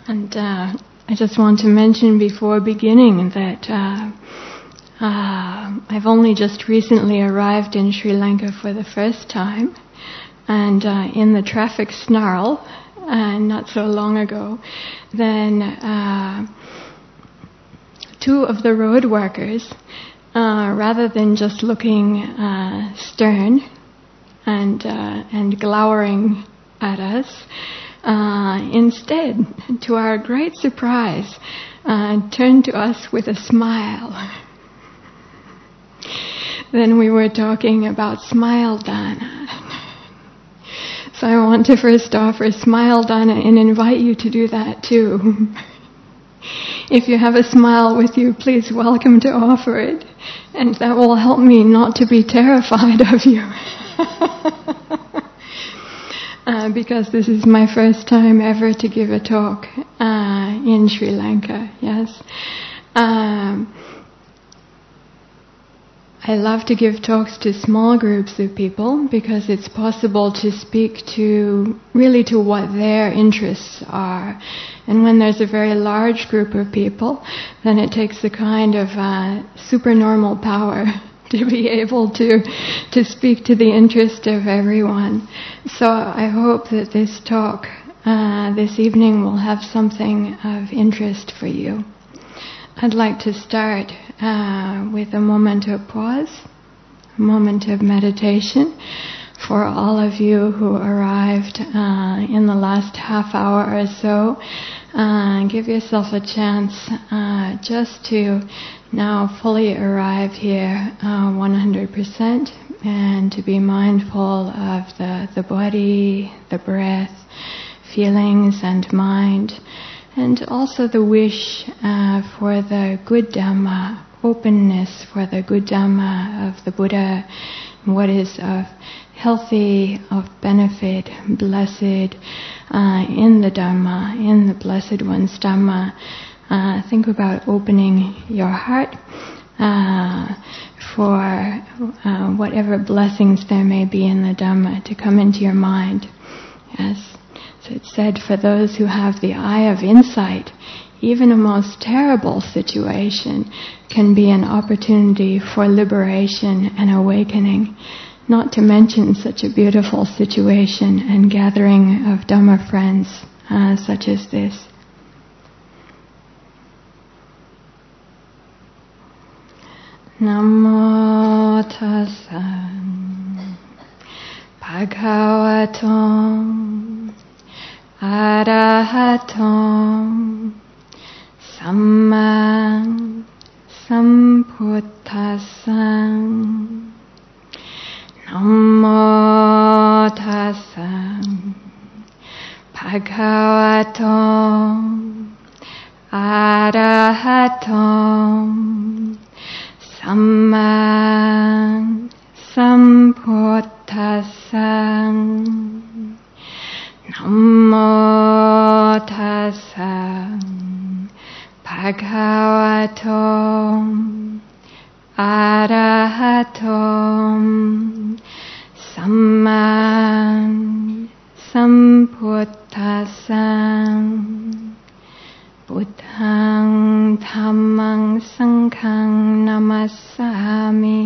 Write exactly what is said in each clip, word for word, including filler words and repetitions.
And uh, I just want to mention before beginning that uh, uh, I've only just recently arrived in Sri Lanka for the first time, and uh, in the traffic snarl, uh, not so long ago, then uh, two of the road workers, uh, rather than just looking uh, stern and uh, and glowering at us, Uh, instead, to our great surprise, uh, turned to us with a smile. Then we were talking about Smile Dana. So I want to first offer Smile Dana and invite you to do that too. If you have a smile with you, please welcome to offer it. And that will help me not to be terrified of you. Uh, because this is my first time ever to give a talk uh, in Sri Lanka, yes. Um, I love to give talks to small groups of people because it's possible to speak to, really to what their interests are. And when there's a very large group of people, then it takes a kind of uh, supernormal power to be able to to speak to the interest of everyone. So I hope that this talk uh, this evening will have something of interest for you. I'd like to start uh, with a moment of pause, a moment of meditation for all of you who arrived uh, in the last half hour or so. Uh, give yourself a chance uh, just to now fully arrive here uh, one hundred percent and to be mindful of the, the body, the breath, feelings and mind, and also the wish uh, for the good Dhamma, openness for the good Dhamma of the Buddha, what is of healthy, of benefit, blessed uh, in the Dhamma, in the Blessed One's Dhamma. Uh, think about opening your heart uh, for uh, whatever blessings there may be in the Dhamma to come into your mind. Yes. So it's said for those who have the eye of insight, even a most terrible situation can be an opportunity for liberation and awakening, not to mention such a beautiful situation and gathering of Dhamma friends uh, such as this. Namo tassa bhagavato arahato samma sambuddhassa. Namo tassa bhagavato arahato samma sambuddhassa. Namo tassa bhagavato arahato samma sambuddhassa. Buddhaṃ Dhammaṃ Saṅghaṃ Namasami.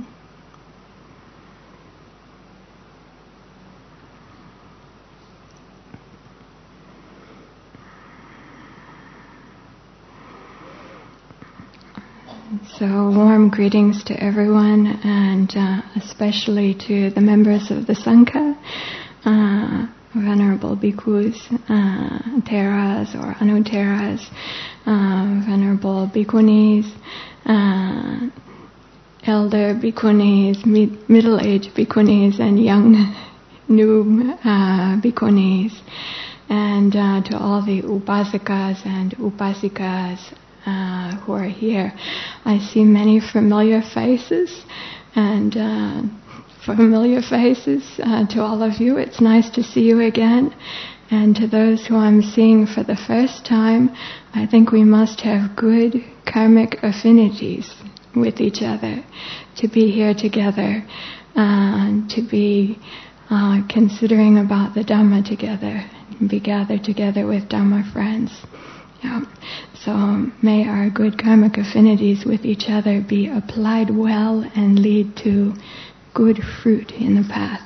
So warm greetings to everyone, and uh, especially to the members of the Sangha, uh, Venerable Bhikkhus, uh, Theras or Anutheras, uh, Venerable Bhikkhunis, uh, Elder Bhikkhunis, mid- middle-aged Bhikkhunis, and young new uh, Bhikkhunis, and uh, to all the Upasakas and Upasikas Uh, who are here. I see many familiar faces, and uh, familiar faces uh, to all of you. It's nice to see you again. And to those who I'm seeing for the first time, I think we must have good karmic affinities with each other to be here together, uh, to be uh, considering about the Dhamma together, be gathered together with Dharma friends. Yeah. So may our good karmic affinities with each other be applied well and lead to good fruit in the path.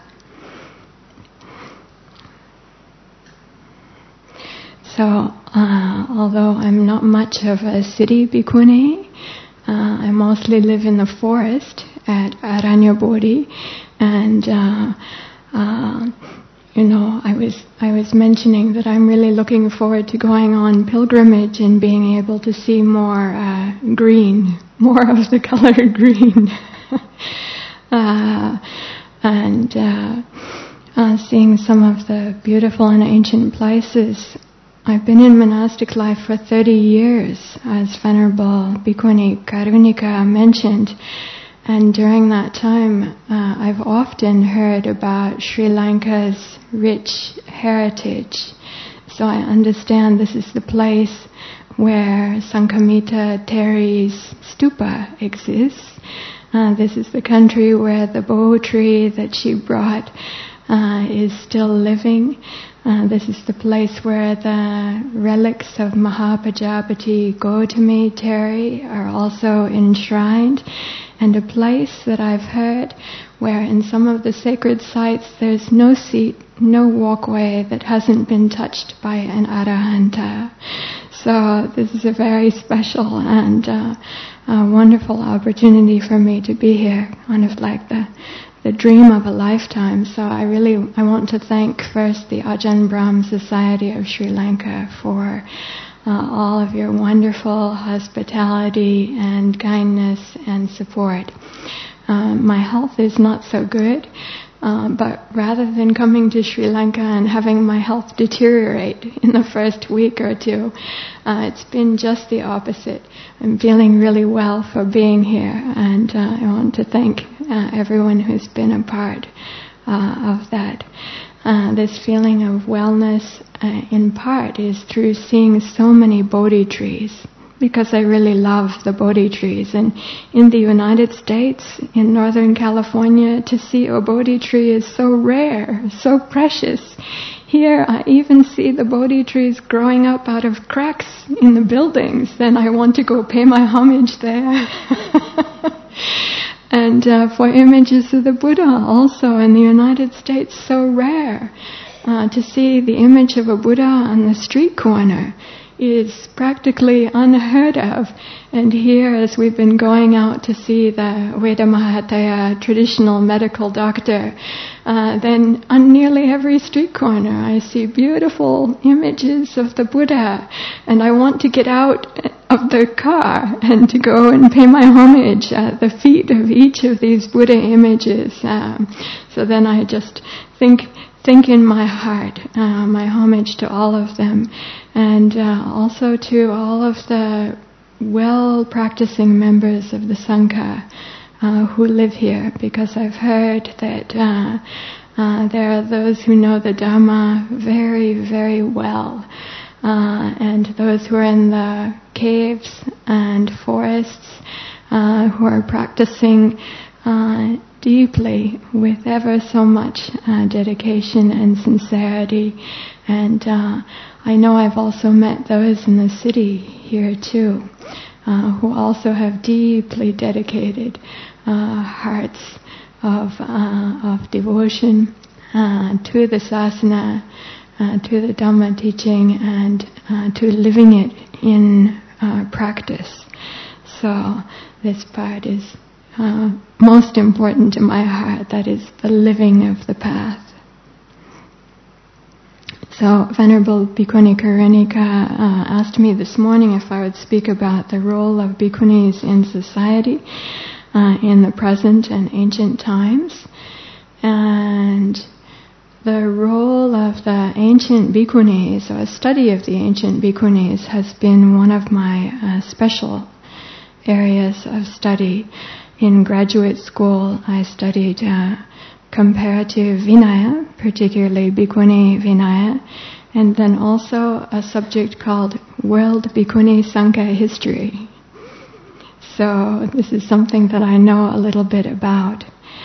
So, uh, although I'm not much of a city bhikkhuni, uh, I mostly live in the forest at Aranya Bodhi, and uh, uh, you know, I was I was mentioning that I'm really looking forward to going on pilgrimage and being able to see more uh, green, more of the color green, uh, and uh, uh, seeing some of the beautiful and ancient places. I've been in monastic life for thirty years, as Venerable Bhikkhuni Karunika mentioned. And during that time, uh, I've often heard about Sri Lanka's rich heritage. So I understand this is the place where Sanghamitta Teri's stupa exists. Uh, this is the country where the Bo tree that she brought uh, is still living. Uh, this is the place where the relics of Mahapajapati Gautami Teri are also enshrined, and a place that I've heard where in some of the sacred sites there's no seat, no walkway that hasn't been touched by an Arahanta. So this is a very special and uh, a wonderful opportunity for me to be here, kind of like the the dream of a lifetime. So I really, I want to thank first the Ajahn Brahm Society of Sri Lanka for uh, all of your wonderful hospitality and kindness and support. Uh, my health is not so good, uh, but rather than coming to Sri Lanka and having my health deteriorate in the first week or two, uh, it's been just the opposite. I'm feeling really well for being here, and uh, I want to thank uh, everyone who's been a part uh, of that. Uh, this feeling of wellness, uh, in part, is through seeing so many Bodhi trees, because I really love the Bodhi trees. And in the United States, in Northern California, to see a Bodhi tree is so rare, so precious. Here, I even see the Bodhi trees growing up out of cracks in the buildings. Then I want to go pay my homage there. And uh, for images of the Buddha also in the United States, so rare. Uh, to see the image of a Buddha on the street corner is practically unheard of. And here, as we've been going out to see the Veda Mahataya traditional medical doctor, uh, then on nearly every street corner I see beautiful images of the Buddha, and I want to get out of the car and to go and pay my homage at the feet of each of these Buddha images. Um, so then I just think think in my heart uh, my homage to all of them, and uh, also to all of the well-practicing members of the Sangha uh, who live here, because I've heard that uh, uh, there are those who know the Dhamma very, very well, uh, and those who are in the caves and forests uh, who are practicing uh, deeply with ever so much uh, dedication and sincerity. And uh, I know I've also met those in the city here too, uh, who also have deeply dedicated uh, hearts of uh, of devotion uh, to the sasana, uh, to the Dhamma teaching, and uh, to living it in uh, practice. So this part is Uh, most important to my heart, that is the living of the path. So Venerable Bhikkhuni Karunika uh, asked me this morning if I would speak about the role of bhikkhunis in society uh, in the present and ancient times. And the role of the ancient bhikkhunis, or a study of the ancient bhikkhunis, has been one of my uh, special areas of study. In graduate school, I studied uh, comparative Vinaya, particularly Bhikkhuni Vinaya, and then also a subject called World Bhikkhuni Sangha History. So this is something that I know a little bit about.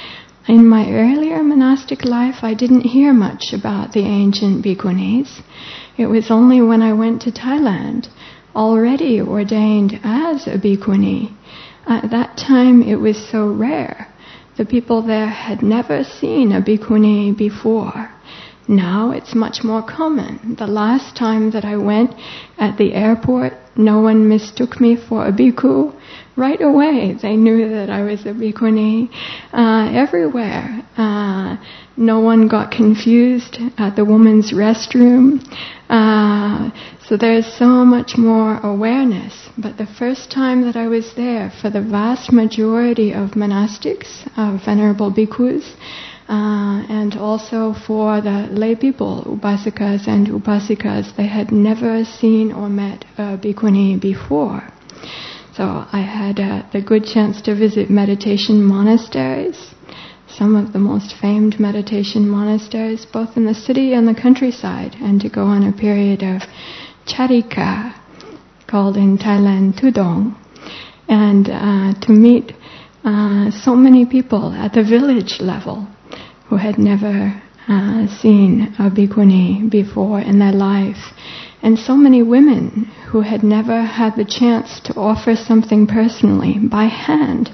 in my earlier monastic life, I didn't hear much about the ancient bhikkhunis. It was only when I went to Thailand, already ordained as a bhikkhuni. At that time, it was so rare. The people there had never seen a bhikkhuni before. Now it's much more common. The last time that I went at the airport, no one mistook me for a bhikkhu. Right away, they knew that I was a bhikkhuni. Uh, everywhere, uh, no one got confused at the women's restroom. Uh, so there's so much more awareness. But the first time that I was there, for the vast majority of monastics, of venerable bhikkhus, Uh, and also for the lay people, upasakas and upasikas, they had never seen or met a bhikkhuni before. So I had uh, the good chance to visit meditation monasteries, some of the most famed meditation monasteries, both in the city and the countryside, and to go on a period of charika, called in Thailand Tudong, and uh, to meet uh, so many people at the village level who had never uh, seen a bhikkhuni before in their life. And so many women who had never had the chance to offer something personally by hand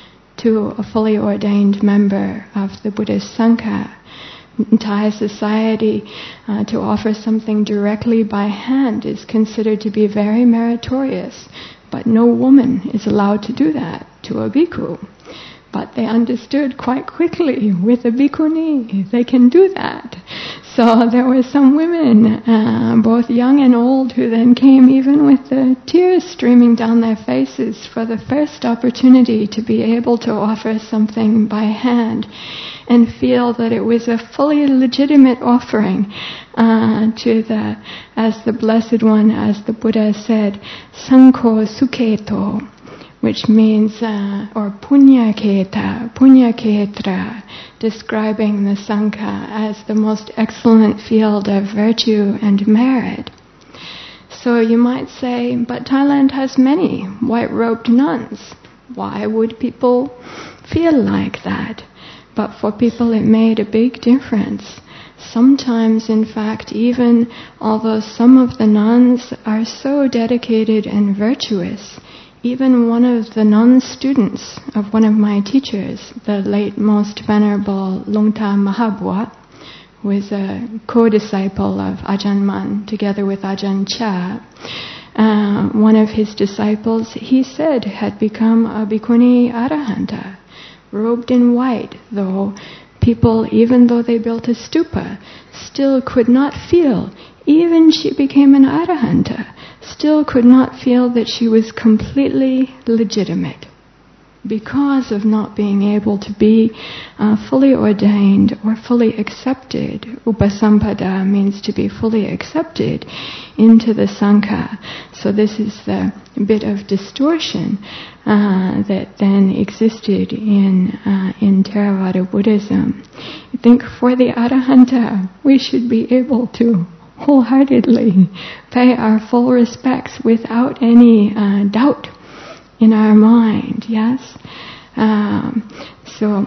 to a fully ordained member of the Buddhist Sangha. In Thai society, uh, to offer something directly by hand is considered to be very meritorious, but no woman is allowed to do that to a bhikkhu. But they understood quite quickly, with a bhikkhuni, they can do that. So there were some women, uh, both young and old, who then came even with the tears streaming down their faces for the first opportunity to be able to offer something by hand and feel that it was a fully legitimate offering uh, to the, as the Blessed One, as the Buddha said, Sankho Sukheto, which means, uh, or Punyaketa, Punyaketra, describing the Sangha as the most excellent field of virtue and merit. So you might say, but Thailand has many white-robed nuns. Why would people feel like that? But for people it made a big difference. Sometimes, in fact, even although some of the nuns are so dedicated and virtuous, even one of the non-students of one of my teachers, the late most venerable Longta Mahabua, who was a co-disciple of Ajahn Mun together with Ajahn Chah, uh, one of his disciples, he said, had become a bhikkhuni arahanta, robed in white, though people, even though they built a stupa, still could not feel, even she became an arahanta, still could not feel that she was completely legitimate because of not being able to be uh, fully ordained or fully accepted. Upasampada means to be fully accepted into the Sangha. So this is the bit of distortion uh, that then existed in uh, in Theravada Buddhism. I think for the Arahanta, we should be able to wholeheartedly pay our full respects without any uh, doubt in our mind, yes? Um, so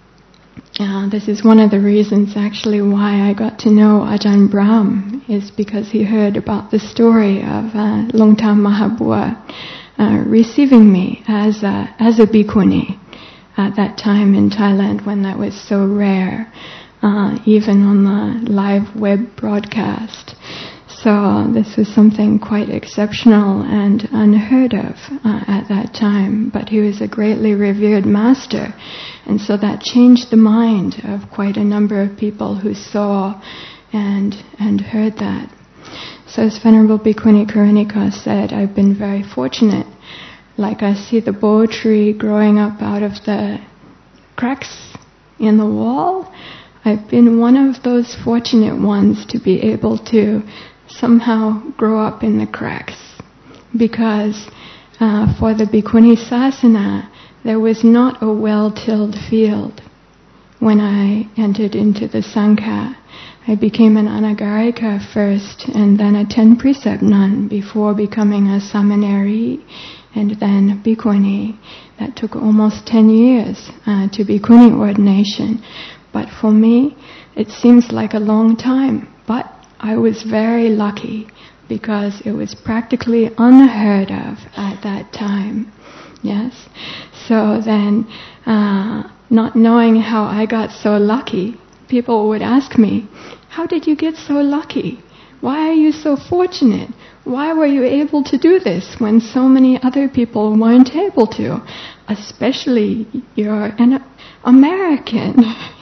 uh, this is one of the reasons actually why I got to know Ajahn Brahm, is because he heard about the story of uh, Longta Mahabua uh, receiving me as a, as a bhikkhuni at that time in Thailand when that was so rare. Uh, even on the live web broadcast. So this was something quite exceptional and unheard of uh, at that time. But he was a greatly revered master, and so that changed the mind of quite a number of people who saw and and heard that. So as Venerable Bhikkhuni Karunika said, I've been very fortunate. Like I see the bo tree growing up out of the cracks in the wall, I've been one of those fortunate ones to be able to somehow grow up in the cracks. Because uh, for the Bhikkhuni Sasana, there was not a well-tilled field. When I entered into the Sangha, I became an Anagarika first, and then a ten-precept nun before becoming a Samaneri, and then Bhikkhuni. That took almost ten years uh, to bhikkhuni ordination. But for me, it seems like a long time. But I was very lucky because it was practically unheard of at that time. Yes? So then, uh, not knowing how I got so lucky, people would ask me, how did you get so lucky? Why are you so fortunate? Why were you able to do this when so many other people weren't able to? Especially you're an American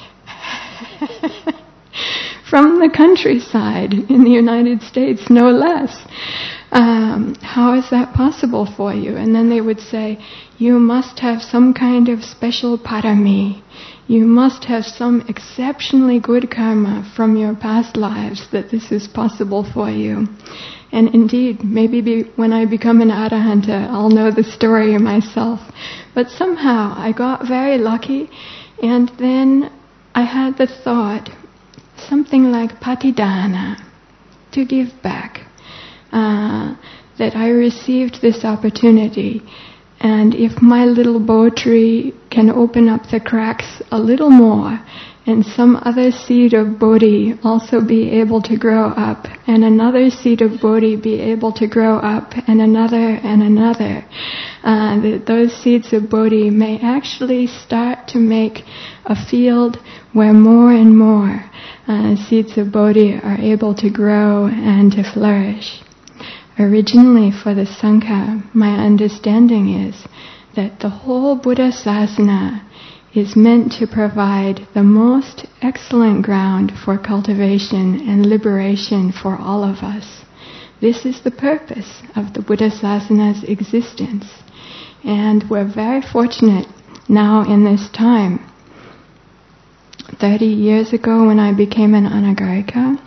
from the countryside in the United States, no less. Um, how is that possible for you? And then they would say, you must have some kind of special parami. You must have some exceptionally good karma from your past lives that this is possible for you. And indeed, maybe be, when I become an arahanta, I'll know the story myself. But somehow I got very lucky, and then I had the thought, something like patidana, to give back. Uh, that I received this opportunity, and if my little bow tree can open up the cracks a little more, and some other seed of Bodhi also be able to grow up, and another seed of Bodhi be able to grow up, and another and another, uh, that those seeds of Bodhi may actually start to make a field where more and more uh, seeds of Bodhi are able to grow and to flourish. Originally for the Sangha, my understanding is that the whole Buddha Sasana is meant to provide the most excellent ground for cultivation and liberation for all of us. This is the purpose of the Buddha Sasana's existence. And we're very fortunate now in this time. Thirty years ago when I became an anagarika,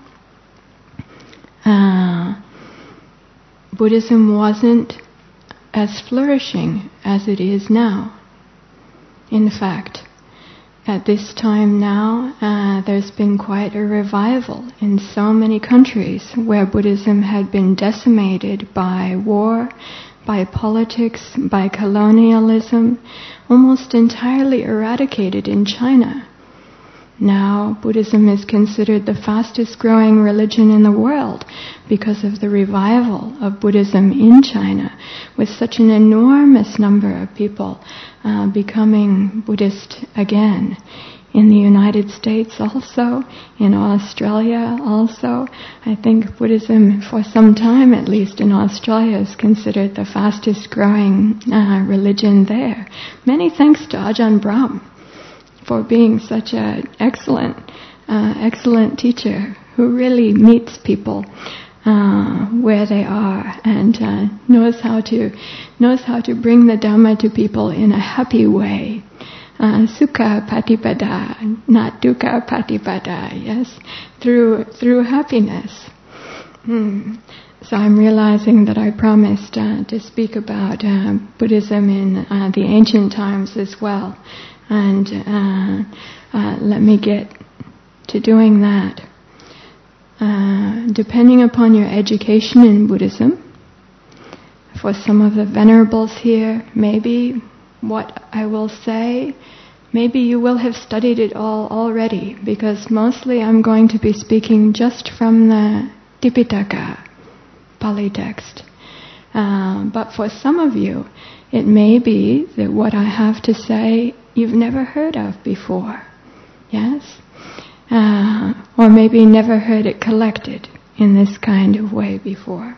uh, Buddhism wasn't as flourishing as it is now. In fact, at this time now, uh, there's been quite a revival in so many countries where Buddhism had been decimated by war, by politics, by colonialism, almost entirely eradicated in China. Now, Buddhism is considered the fastest growing religion in the world because of the revival of Buddhism in China, with such an enormous number of people uh, becoming Buddhist again. In the United States also, in Australia also. I think Buddhism, for some time at least in Australia, is considered the fastest growing uh, religion there. Many thanks to Ajahn Brahm for being such an excellent, uh, excellent teacher who really meets people uh, where they are and uh, knows how to knows how to bring the Dhamma to people in a happy way. Uh, sukha patipada, not dukkha patipada. Yes, through through happiness. Hmm. So I'm realizing that I promised uh, to speak about uh, Buddhism in uh, the ancient times as well. And uh, uh, let me get to doing that. Uh, depending upon your education in Buddhism, for some of the venerables here, maybe what I will say, maybe you will have studied it all already, because mostly I'm going to be speaking just from the Tipitaka, Pali text. Uh, but for some of you, it may be that what I have to say you've never heard of before, yes? Uh, or maybe never heard it collected in this kind of way before.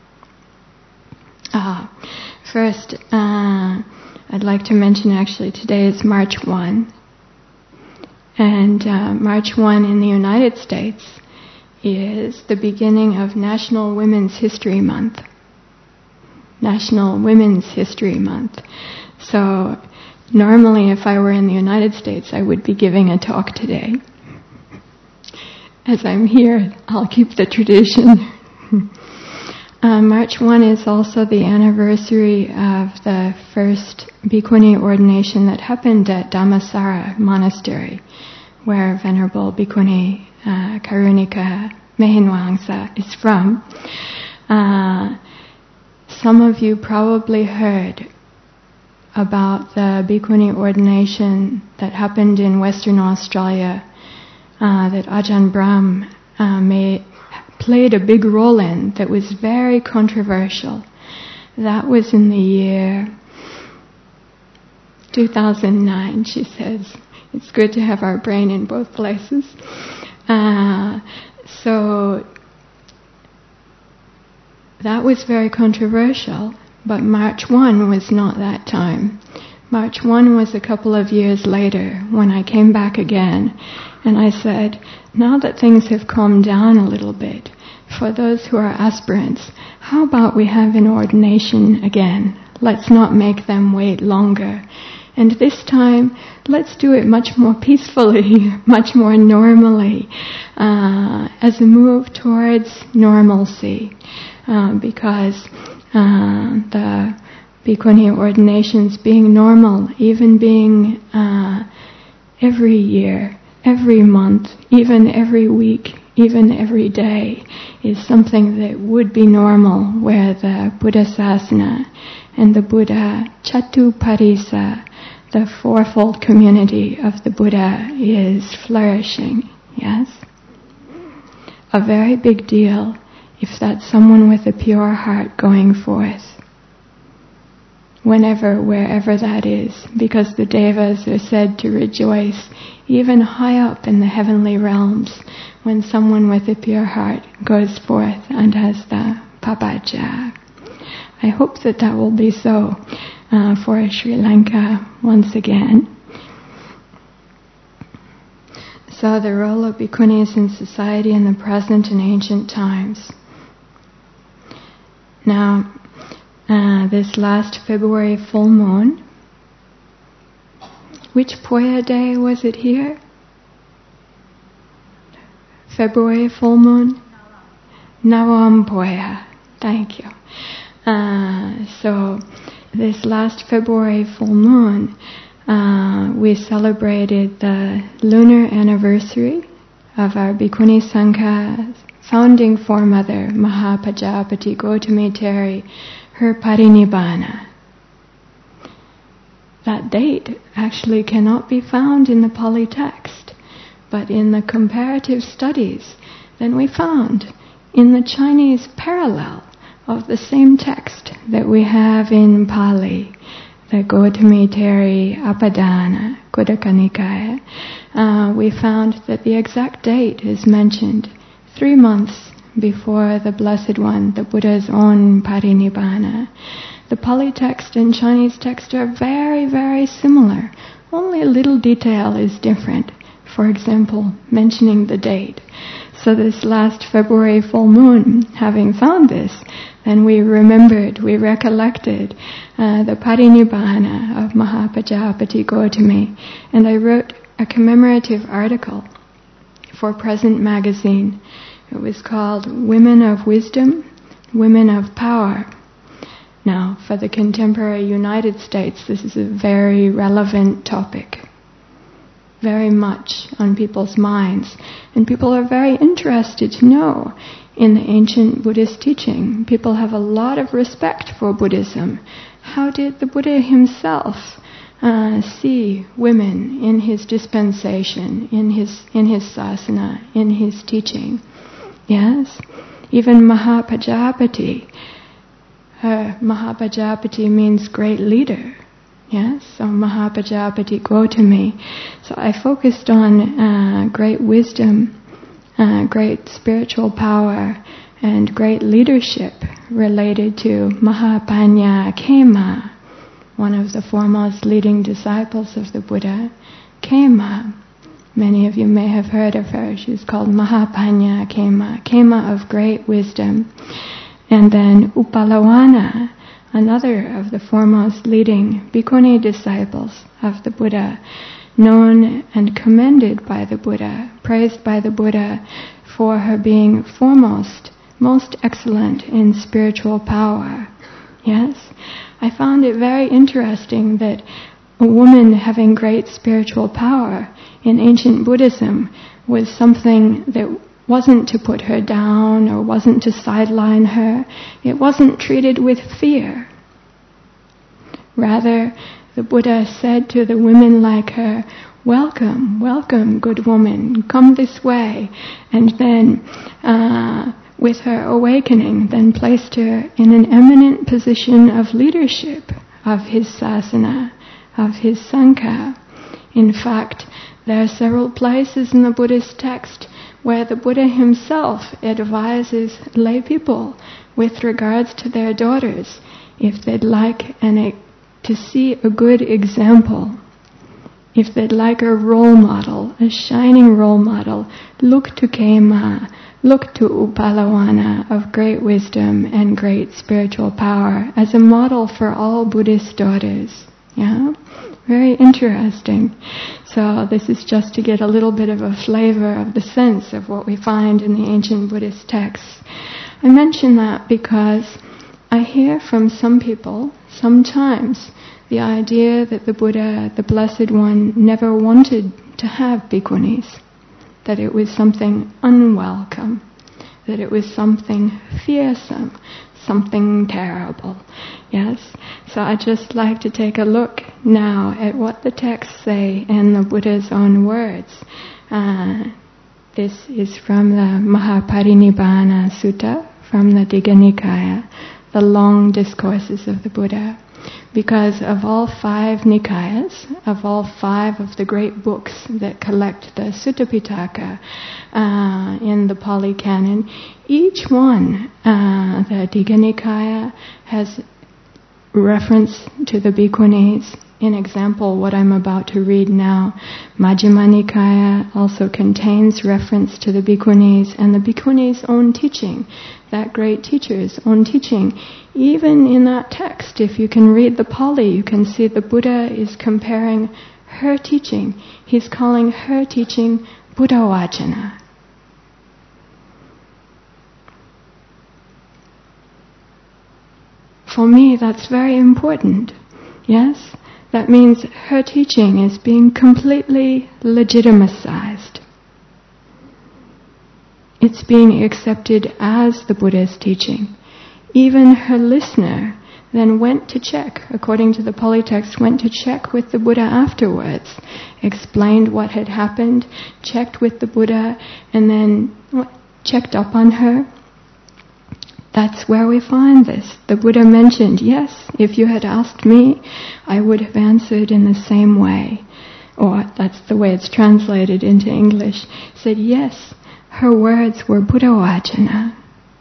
Uh, first, uh, I'd like to mention actually today is March first. And uh, March first in the United States is the beginning of National Women's History Month. National Women's History Month. So normally, if I were in the United States, I would be giving a talk today. As I'm here, I'll keep the tradition. uh, March first is also the anniversary of the first bhikkhuni ordination that happened at Dhammasara Monastery, where Venerable Bhikkhuni uh, Karunika Mehinwangsa is from. Uh, some of you probably heard about the Bhikkhuni ordination that happened in Western Australia uh, that Ajahn Brahm uh, made, played a big role in, that was very controversial. That was in the year two thousand nine, she says. It's good to have our brain in both places. Uh, so that was very controversial, but March first was not that time. March first was a couple of years later when I came back again, and I said, now that things have calmed down a little bit, for those who are aspirants, how about we have an ordination again? Let's not make them wait longer. And this time, let's do it much more peacefully, much more normally, uh, as a move towards normalcy. Uh, because uh, the Bhikkhuni ordinations being normal, even being uh, every year, every month, even every week, even every day, is something that would be normal where the Buddha Sasana and the Buddha Chatuparisa, the fourfold community of the Buddha, is flourishing. Yes? A very big deal if that's someone with a pure heart going forth. Whenever, wherever that is, because the devas are said to rejoice even high up in the heavenly realms when someone with a pure heart goes forth and has the papaja. I hope that that will be so uh, for Sri Lanka once again. So the role of bhikkhunis in society in the present and ancient times. Now, uh, this last February full moon, which Poya day was it here? February full moon? Nawam Poya. Thank you. Uh, so, this last February full moon, uh, we celebrated the lunar anniversary of our Bhikkhuni Sangha's founding foremother, Mahapajapati Gotami Teri, her parinibbana. That date actually cannot be found in the Pali text, but in the comparative studies, then we found in the Chinese parallel of the same text that we have in Pali, the Gotami Teri Apadana, Khuddaka Nikaya, uh, we found that the exact date is mentioned three months before the Blessed One, the Buddha's own parinibbana. The Pali text and Chinese text are very, very similar. Only a little detail is different. For example, mentioning the date. So this last February full moon, having found this, then we remembered, we recollected uh, the parinibbana of Mahapajapati Gotami. And I wrote a commemorative article for Present Magazine. It was called Women of Wisdom, Women of Power. Now, for the contemporary United States, this is a very relevant topic. Very much on people's minds. And people are very interested to know in the ancient Buddhist teaching. People have a lot of respect for Buddhism. How did the Buddha himself uh, see women in his dispensation, in his in his sasana, in his teaching? Yes? Even Mahapajapati. Uh, Mahapajapati means great leader. Yes, so Mahapajapati Gotami. So I focused on uh, great wisdom, uh, great spiritual power, and great leadership related to Mahapanya Khema, one of the foremost leading disciples of the Buddha. Khema, many of you may have heard of her. She's called Mahapanya Khema, Khema of great wisdom. And then Upalawana, another of the foremost leading Bhikkhuni disciples of the Buddha, known and commended by the Buddha, praised by the Buddha for her being foremost, most excellent in spiritual power. Yes? I found it very interesting that a woman having great spiritual power in ancient Buddhism was something that wasn't to put her down or wasn't to sideline her. It wasn't treated with fear. Rather, the Buddha said to the women like her, "Welcome, welcome, good woman, come this way," and then uh, with her awakening, then placed her in an eminent position of leadership of his sasana, of his sangha. In fact, there are several places in the Buddhist text where the Buddha himself advises lay people with regards to their daughters, if they'd like an, to see a good example, if they'd like a role model, a shining role model, look to Kema, look to Upalawana of great wisdom and great spiritual power as a model for all Buddhist daughters. Yeah? Very interesting. So this is just to get a little bit of a flavor of the sense of what we find in the ancient Buddhist texts. I mention that because I hear from some people sometimes the idea that the Buddha, the Blessed One, never wanted to have bhikkhunis, that it was something unwelcome, that it was something fearsome, something terrible. Yes? So I'd just like to take a look now at what the texts say in the Buddha's own words. Uh, this is from the Mahaparinibbana Sutta, from the Digha Nikaya, the long discourses of the Buddha. Because of all five Nikayas, of all five of the great books that collect the Sutta Pitaka uh, in the Pali Canon, each one, uh, the Digha Nikaya has reference to the bhikkhunis. In example, what I'm about to read now, Majjhima Nikaya also contains reference to the bhikkhunis and the bhikkhunis' own teaching, that great teacher's own teaching. Even in that text, if you can read the Pali, you can see the Buddha is comparing her teaching. He's calling her teaching Buddha Vajana. For me, that's very important. Yes? That means her teaching is being completely legitimized. It's being accepted as the Buddha's teaching. Even her listener then went to check, according to the Pali text, went to check with the Buddha afterwards, explained what had happened, checked with the Buddha, and then checked up on her. That's where we find this. The Buddha mentioned, yes, if you had asked me, I would have answered in the same way. Or that's the way it's translated into English. Said, yes, her words were Buddha Vajana.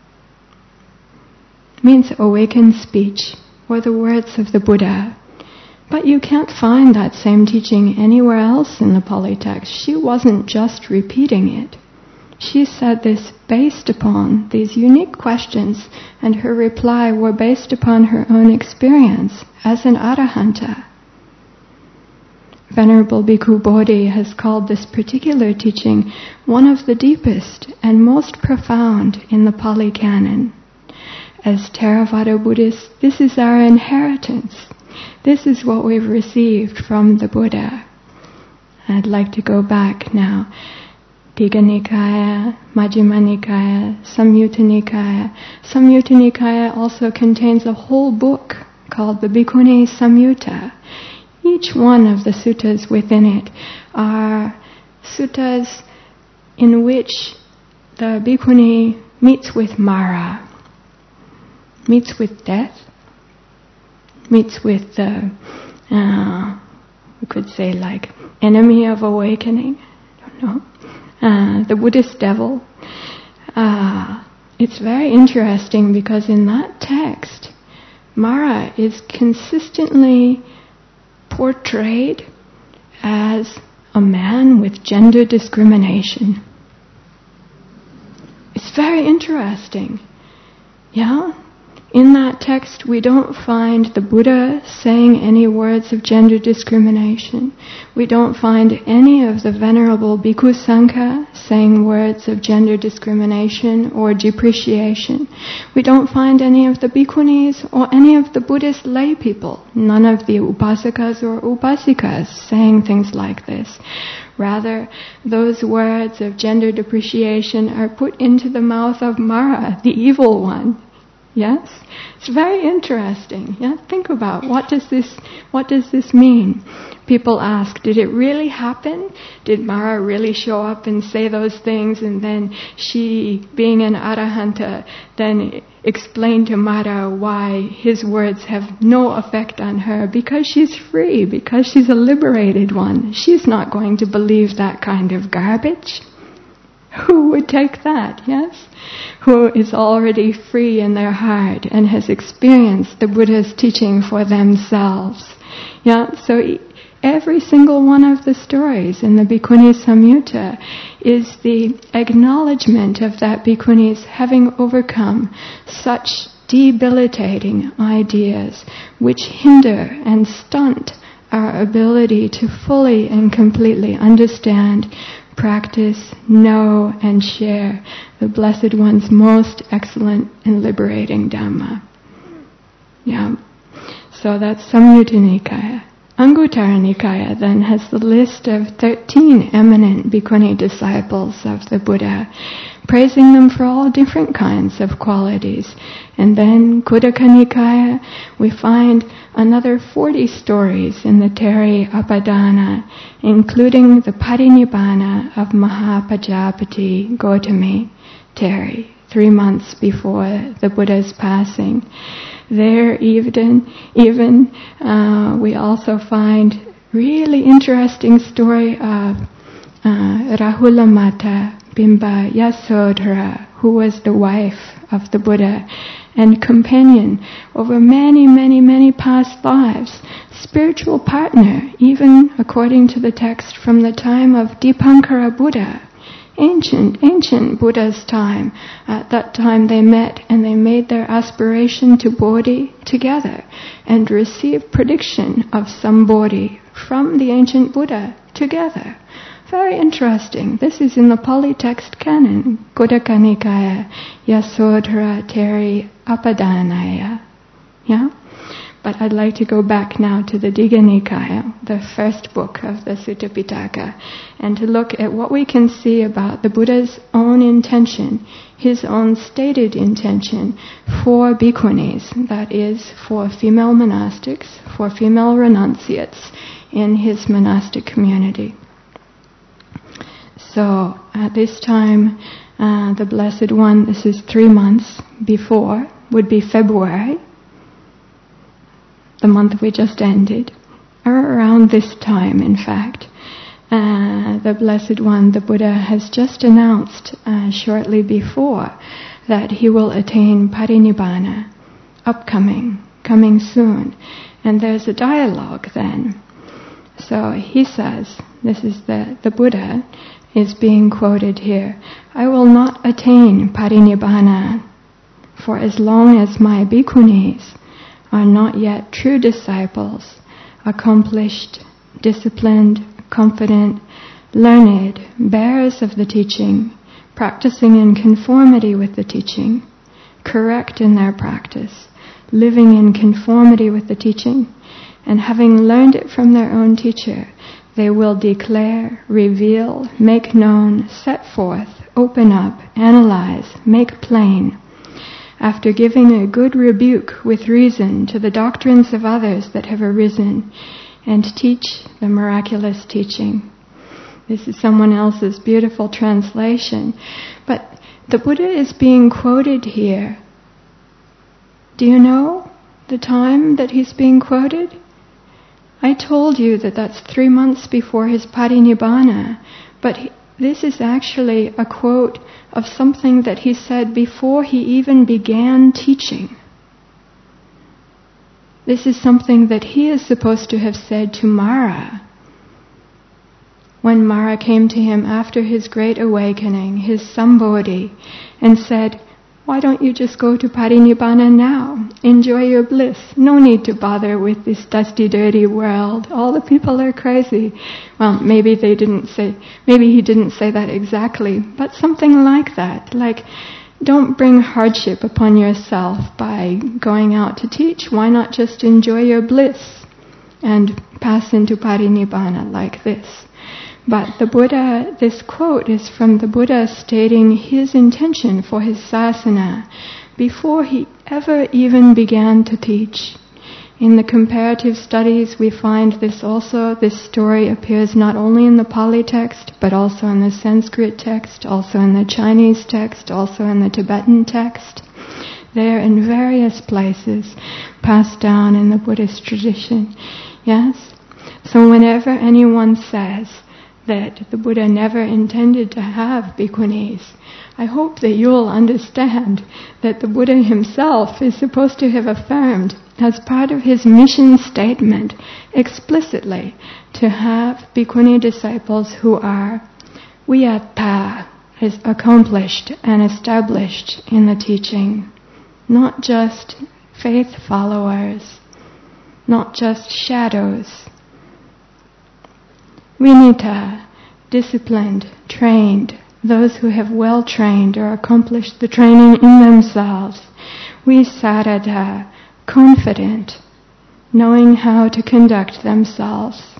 Means awakened speech, or the words of the Buddha. But you can't find that same teaching anywhere else in the Pali text. She wasn't just repeating it. She said this based upon these unique questions, and her reply were based upon her own experience as an arahanta. Venerable Bhikkhu Bodhi has called this particular teaching one of the deepest and most profound in the Pali Canon. As Theravada Buddhists, this is our inheritance. This is what we've received from the Buddha. I'd like to go back now. Digha Nikaya, Majjhima Nikaya, Samyutta Nikaya. Samyutta Nikaya also contains a whole book called the Bhikkhuni Samyutta. Each one of the suttas within it are suttas in which the bhikkhuni meets with Mara, meets with death, meets with the, uh, we could say like, enemy of awakening, I don't know. Uh, the Buddhist devil. Uh, it's very interesting because in that text, Mara is consistently portrayed as a man with gender discrimination. It's very interesting. Yeah? In that text, we don't find the Buddha saying any words of gender discrimination. We don't find any of the Venerable Bhikkhu Sangha saying words of gender discrimination or depreciation. We don't find any of the bhikkhunis or any of the Buddhist lay people, none of the upasakas or upasikas saying things like this. Rather, those words of gender depreciation are put into the mouth of Mara, the evil one. Yes? It's very interesting. Yeah? Think about what does this what does this mean? People ask, did it really happen? Did Mara really show up and say those things, and then she, being an arahanta, then explained to Mara why his words have no effect on her? Because she's free, because she's a liberated one. She's not going to believe that kind of garbage. Who would take that, yes? Who is already free in their heart and has experienced the Buddha's teaching for themselves. Yeah, so every single one of the stories in the Bhikkhuni Samyutta is the acknowledgement of that bhikkhuni's having overcome such debilitating ideas which hinder and stunt our ability to fully and completely understand, practice, know, and share the Blessed One's most excellent and liberating Dhamma. Yeah. So that's Samyutta Nikaya. Anguttara Nikaya then has the list of thirteen eminent bhikkhuni disciples of the Buddha, praising them for all different kinds of qualities. And then Khuddaka Nikaya, we find another forty stories in the Teri Apadana, including the Parinibbana of Mahapajapati Gotami Teri, three months before the Buddha's passing. There even, even uh, we also find really interesting story of uh, Rahula Mata Bimba Yasodhara, who was the wife of the Buddha and companion over many, many, many past lives, spiritual partner, even according to the text from the time of Dipankara Buddha, ancient, ancient Buddha's time. At that time they met and they made their aspiration to Bodhi together and received prediction of some Bodhi from the ancient Buddha together. Very interesting. This is in the Pali text canon, Khuddaka Nikaya, Yasodhara Teri Apadanaya. Yeah? But I'd like to go back now to the Digha Nikaya, the first book of the Sutta Pitaka, and to look at what we can see about the Buddha's own intention, his own stated intention for bhikkhunis, that is, for female monastics, for female renunciates in his monastic community. So at this time, uh, the Blessed One, this is three months before, would be February, the month we just ended, or around this time, in fact. Uh, the Blessed One, the Buddha, has just announced uh, shortly before that he will attain Parinibbana, upcoming, coming soon. And there's a dialogue then. So he says, this is the, the Buddha is being quoted here, I will not attain Parinibbana for as long as my bhikkhunis are not yet true disciples, accomplished, disciplined, confident, learned, bearers of the teaching, practicing in conformity with the teaching, correct in their practice, living in conformity with the teaching, and having learned it from their own teacher, they will declare, reveal, make known, set forth, open up, analyze, make plain, after giving a good rebuke with reason to the doctrines of others that have arisen, and teach the miraculous teaching. This is someone else's beautiful translation. But the Buddha is being quoted here. Do you know the time that he's being quoted? I told you that that's three months before his Parinibbana, but he, this is actually a quote of something that he said before he even began teaching. This is something that he is supposed to have said to Mara. When Mara came to him after his great awakening, his Sambodhi, and said, why don't you just go to Parinibbana now? Enjoy your bliss. No need to bother with this dusty, dirty world. All the people are crazy. Well, maybe they didn't say, maybe he didn't say that exactly, but something like that. Like, don't bring hardship upon yourself by going out to teach. Why not just enjoy your bliss and pass into Parinibbana like this? But the Buddha, this quote is from the Buddha stating his intention for his sasana before he ever even began to teach. In the comparative studies we find this also. This story appears not only in the Pali text, but also in the Sanskrit text, also in the Chinese text, also in the Tibetan text. They are in various places passed down in the Buddhist tradition. Yes? So whenever anyone says that the Buddha never intended to have bhikkhunis, I hope that you'll understand that the Buddha himself is supposed to have affirmed as part of his mission statement explicitly to have bhikkhuni disciples who are viyatta, is accomplished and established in the teaching, not just faith followers, not just shadows. Vinita, disciplined, trained, those who have well trained or accomplished the training in themselves. Visarada, confident, knowing how to conduct themselves.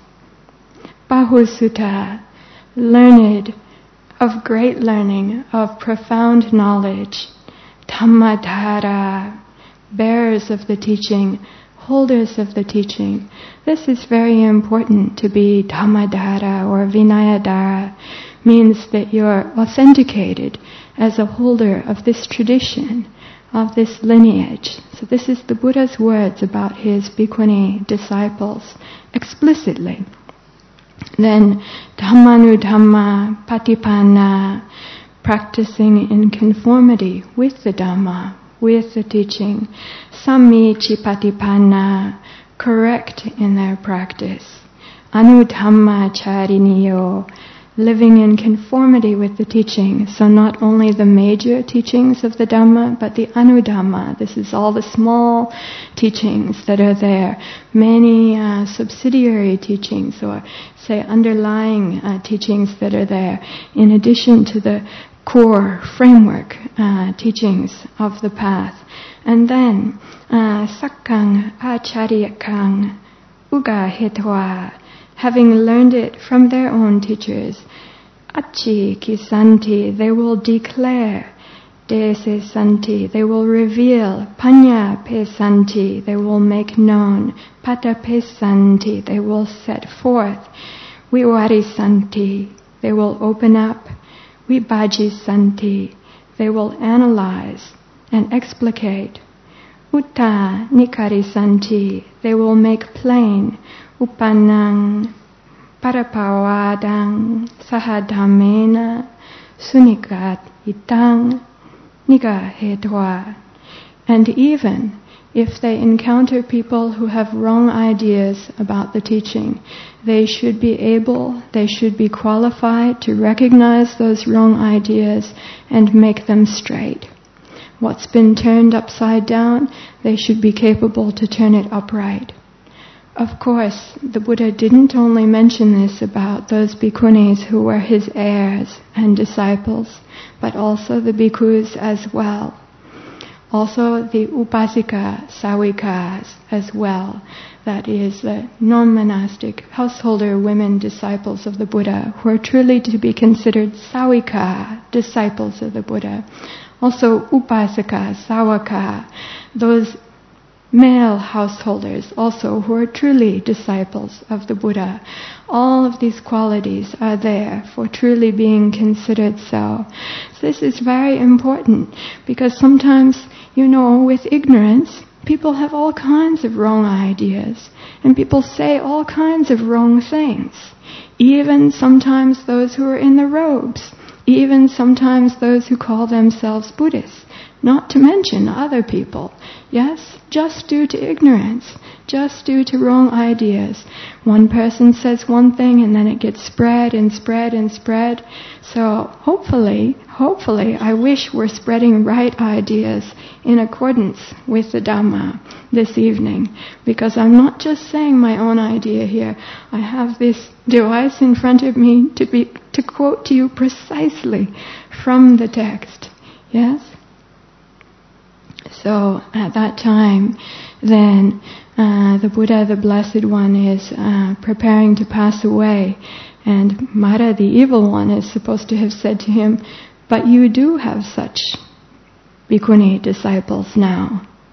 Bahusutta, learned, of great learning, of profound knowledge. Dhammadhara, bearers of the teaching, holders of the teaching. This is very important. To be Dhammadhara or Vinayadhara means that you're authenticated as a holder of this tradition, of this lineage. So this is the Buddha's words about his bhikkhuni disciples explicitly. Then Dhammanudhamma Patipanna, practicing in conformity with the Dhamma, with the teaching. Sammici Patipanna, correct in their practice. Anudhamma Chariniyo, living in conformity with the teaching. So not only the major teachings of the Dhamma, but the Anudhamma. This is all the small teachings that are there. Many uh, subsidiary teachings, or say underlying uh, teachings that are there, in addition to the core framework uh, teachings of the path. And then uh, Sakkang Acharyakang Uga Hetwa, having learned it from their own teachers. Achi Kisanti, they will declare. Dese Santi, they will reveal. Panya Pesanti, they will make known. Pata Pesanti, they will set forth. Viwari Santi, they will open up. Vibhaji Santi, they will analyze and explicate. Utta Nikari Santi, they will make plain. Upannang Parapawadang Sahadhamena Sunikat Itang Nigahetwa. And even if they encounter people who have wrong ideas about the teaching, they should be able, they should be qualified to recognize those wrong ideas and make them straight. What's been turned upside down, they should be capable to turn it upright. Of course, the Buddha didn't only mention this about those bhikkhunis who were his heirs and disciples, but also the bhikkhus as well. Also the upasika, savikas as well. That is, the non-monastic householder women disciples of the Buddha, who are truly to be considered savika, disciples of the Buddha. Also upasaka, savaka, those male householders also who are truly disciples of the Buddha. All of these qualities are there for truly being considered so. So this is very important, because sometimes, you know, with ignorance, people have all kinds of wrong ideas, and people say all kinds of wrong things. Even sometimes those who are in the robes, even sometimes those who call themselves Buddhists, not to mention other people. Yes, just due to ignorance, just due to wrong ideas. One person says one thing and then it gets spread and spread and spread. So hopefully, hopefully, I wish we're spreading right ideas in accordance with the Dhamma this evening. Because I'm not just saying my own idea here. I have this device in front of me to be to quote to you precisely from the text. Yes? So at that time, then uh, the Buddha, the Blessed One, is uh, preparing to pass away, and Mara, the evil one, is supposed to have said to him, "But you do have such bhikkhuni disciples now.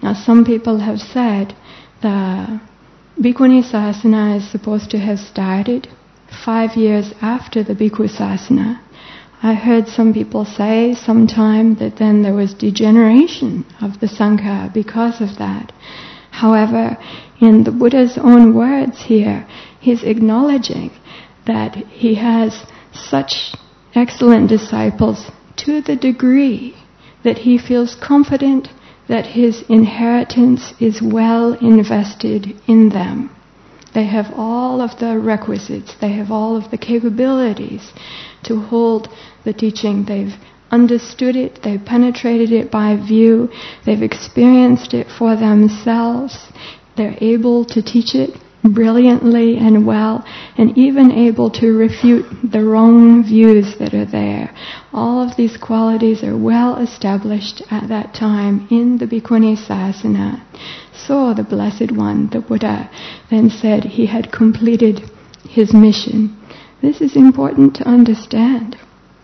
Now some people have said the Bhikkhuni Sasana is supposed to have started five years after the Bhikkhu Sasana. I heard some people say sometime that then there was degeneration of the Sangha because of that. However, in the Buddha's own words here, he's acknowledging that he has such excellent disciples to the degree that he feels confident that his inheritance is well invested in them. They have all of the requisites, they have all of the capabilities to hold the teaching. They've understood it, they've penetrated it by view, they've experienced it for themselves, they're able to teach it brilliantly and well, and even able to refute the wrong views that are there. All of these qualities are well established at that time in the Bhikkhuni Sasana. So the Blessed One, the Buddha, then said he had completed his mission. This is important to understand.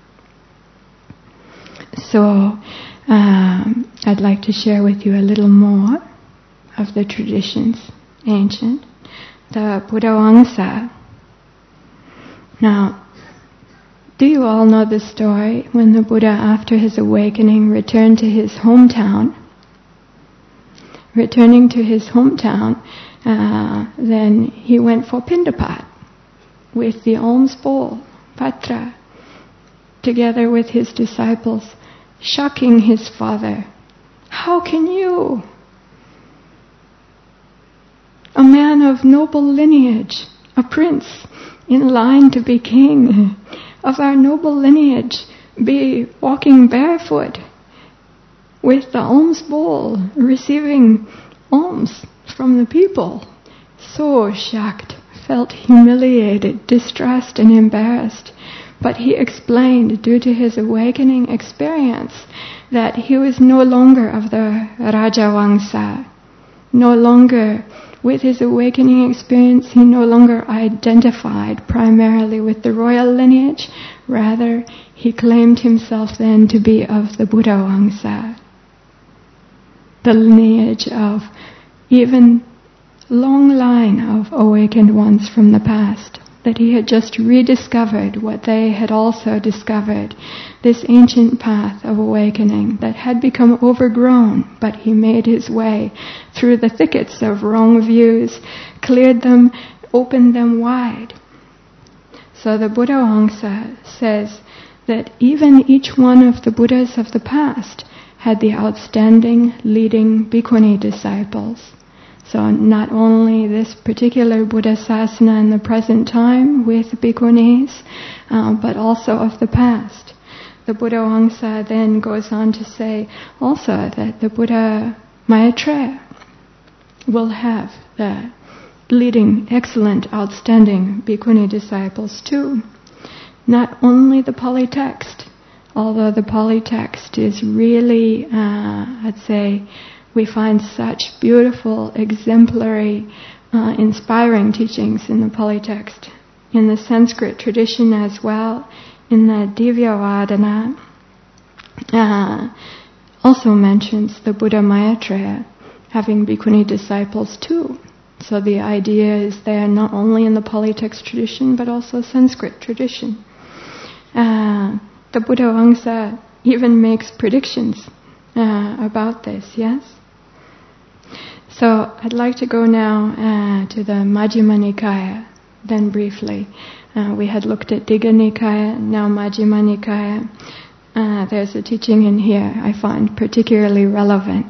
So um, I'd like to share with you a little more of the traditions, ancient. The Buddha Vangsa. Now, do you all know the story when the Buddha, after his awakening, returned to his hometown? Returning to his hometown, uh, then he went for Pindapat with the alms bowl, patra, together with his disciples, shocking his father. How can you, a man of noble lineage, a prince in line to be king, of our noble lineage, be walking barefoot with the alms bowl, receiving alms from the people? So shocked, felt humiliated, distressed and embarrassed. But he explained, due to his awakening experience, that he was no longer of the Raja Vangsa, no longer. With his awakening experience, he no longer identified primarily with the royal lineage. Rather, he claimed himself then to be of the Buddha Vangsa, the lineage of even long line of awakened ones from the past, that he had just rediscovered what they had also discovered, this ancient path of awakening that had become overgrown, but he made his way through the thickets of wrong views, cleared them, opened them wide. So the Buddha Vangsa says that even each one of the Buddhas of the past had the outstanding leading Bhikkhuni disciples. So not only this particular Buddha Sasana in the present time with Bhikkhunis, uh, but also of the past. The Buddha Vangsa then goes on to say also that the Buddha Maitreya will have the leading, excellent, outstanding Bhikkhuni disciples too. Not only the Pali text, although the Pali text is really, uh, I'd say, we find such beautiful, exemplary, uh, inspiring teachings in the Pali text. In the Sanskrit tradition as well, in the Divyavadana, uh, also mentions the Buddha Maitreya having Bhikkhuni disciples too. So the idea is there not only in the Pali text tradition, but also Sanskrit tradition. Uh, the Buddha Vangsa even makes predictions uh, about this, yes? So I'd like to go now uh, to the Majjhima Nikaya, then briefly. Uh, we had looked at Digha Nikaya, now Majjhima Nikaya. Uh, there's a teaching in here I find particularly relevant.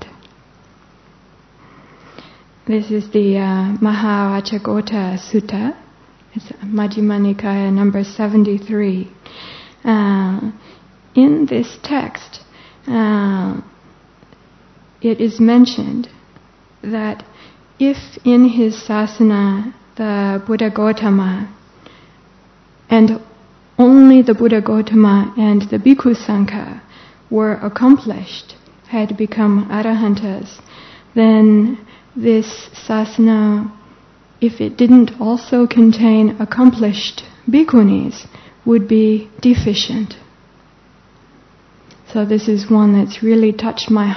This is the uh, Mahavacchagotta Sutta. It's Majjhima Nikaya number seventy-three. Uh, in this text, uh, it is mentioned that if in his sasana the Buddha Gautama and only the Buddha Gautama and the Bhikkhu Sangha were accomplished, had become arahantas, then this sasana, if it didn't also contain accomplished bhikkhunis, would be deficient. So this is one that's really touched my heart,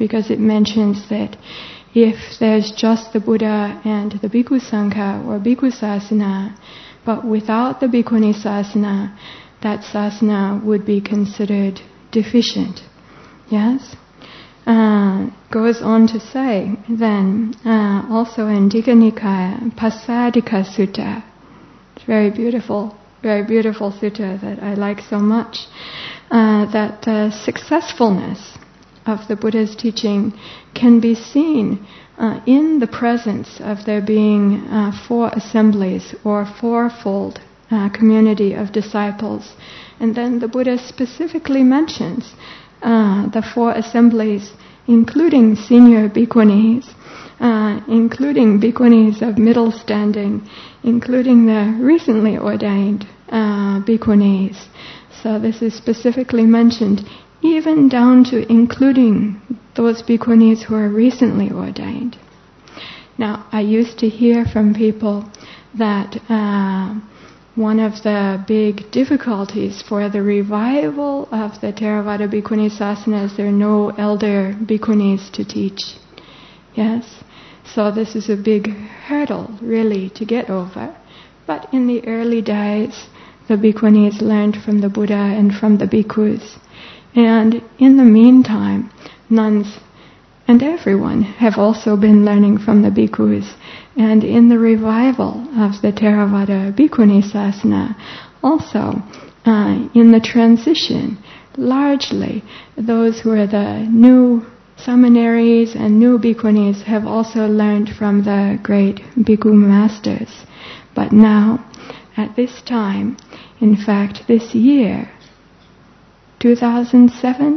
because it mentions that if there's just the Buddha and the Bhikkhu Sangha or Bhikkhu Sasana, but without the Bhikkhuni Sasana, that sasana would be considered deficient. Yes? Uh, goes on to say then, uh, also in Digha Nikaya, Passadika Sutta, it's very beautiful, very beautiful sutta that I like so much, uh, that the successfulness of the Buddha's teaching can be seen uh, in the presence of there being uh, four assemblies or fourfold uh, community of disciples. And then the Buddha specifically mentions uh, the four assemblies, including senior bhikkhunis, uh, including bhikkhunis of middle standing, including the recently ordained uh, bhikkhunis. So this is specifically mentioned, even down to including those bhikkhunis who are recently ordained. Now, I used to hear from people that uh, one of the big difficulties for the revival of the Theravada Bhikkhuni Sasana is there are no elder bhikkhunis to teach. Yes? So this is a big hurdle, really, to get over. But in the early days, the bhikkhunis learned from the Buddha and from the bhikkhus. And in the meantime, nuns and everyone have also been learning from the bhikkhus. And in the revival of the Theravada Bhikkhuni Sasana, also uh, in the transition, largely those who are the new seminaries and new bhikkhunis have also learned from the great bhikkhu masters. But now, at this time, in fact this year, two thousand seven?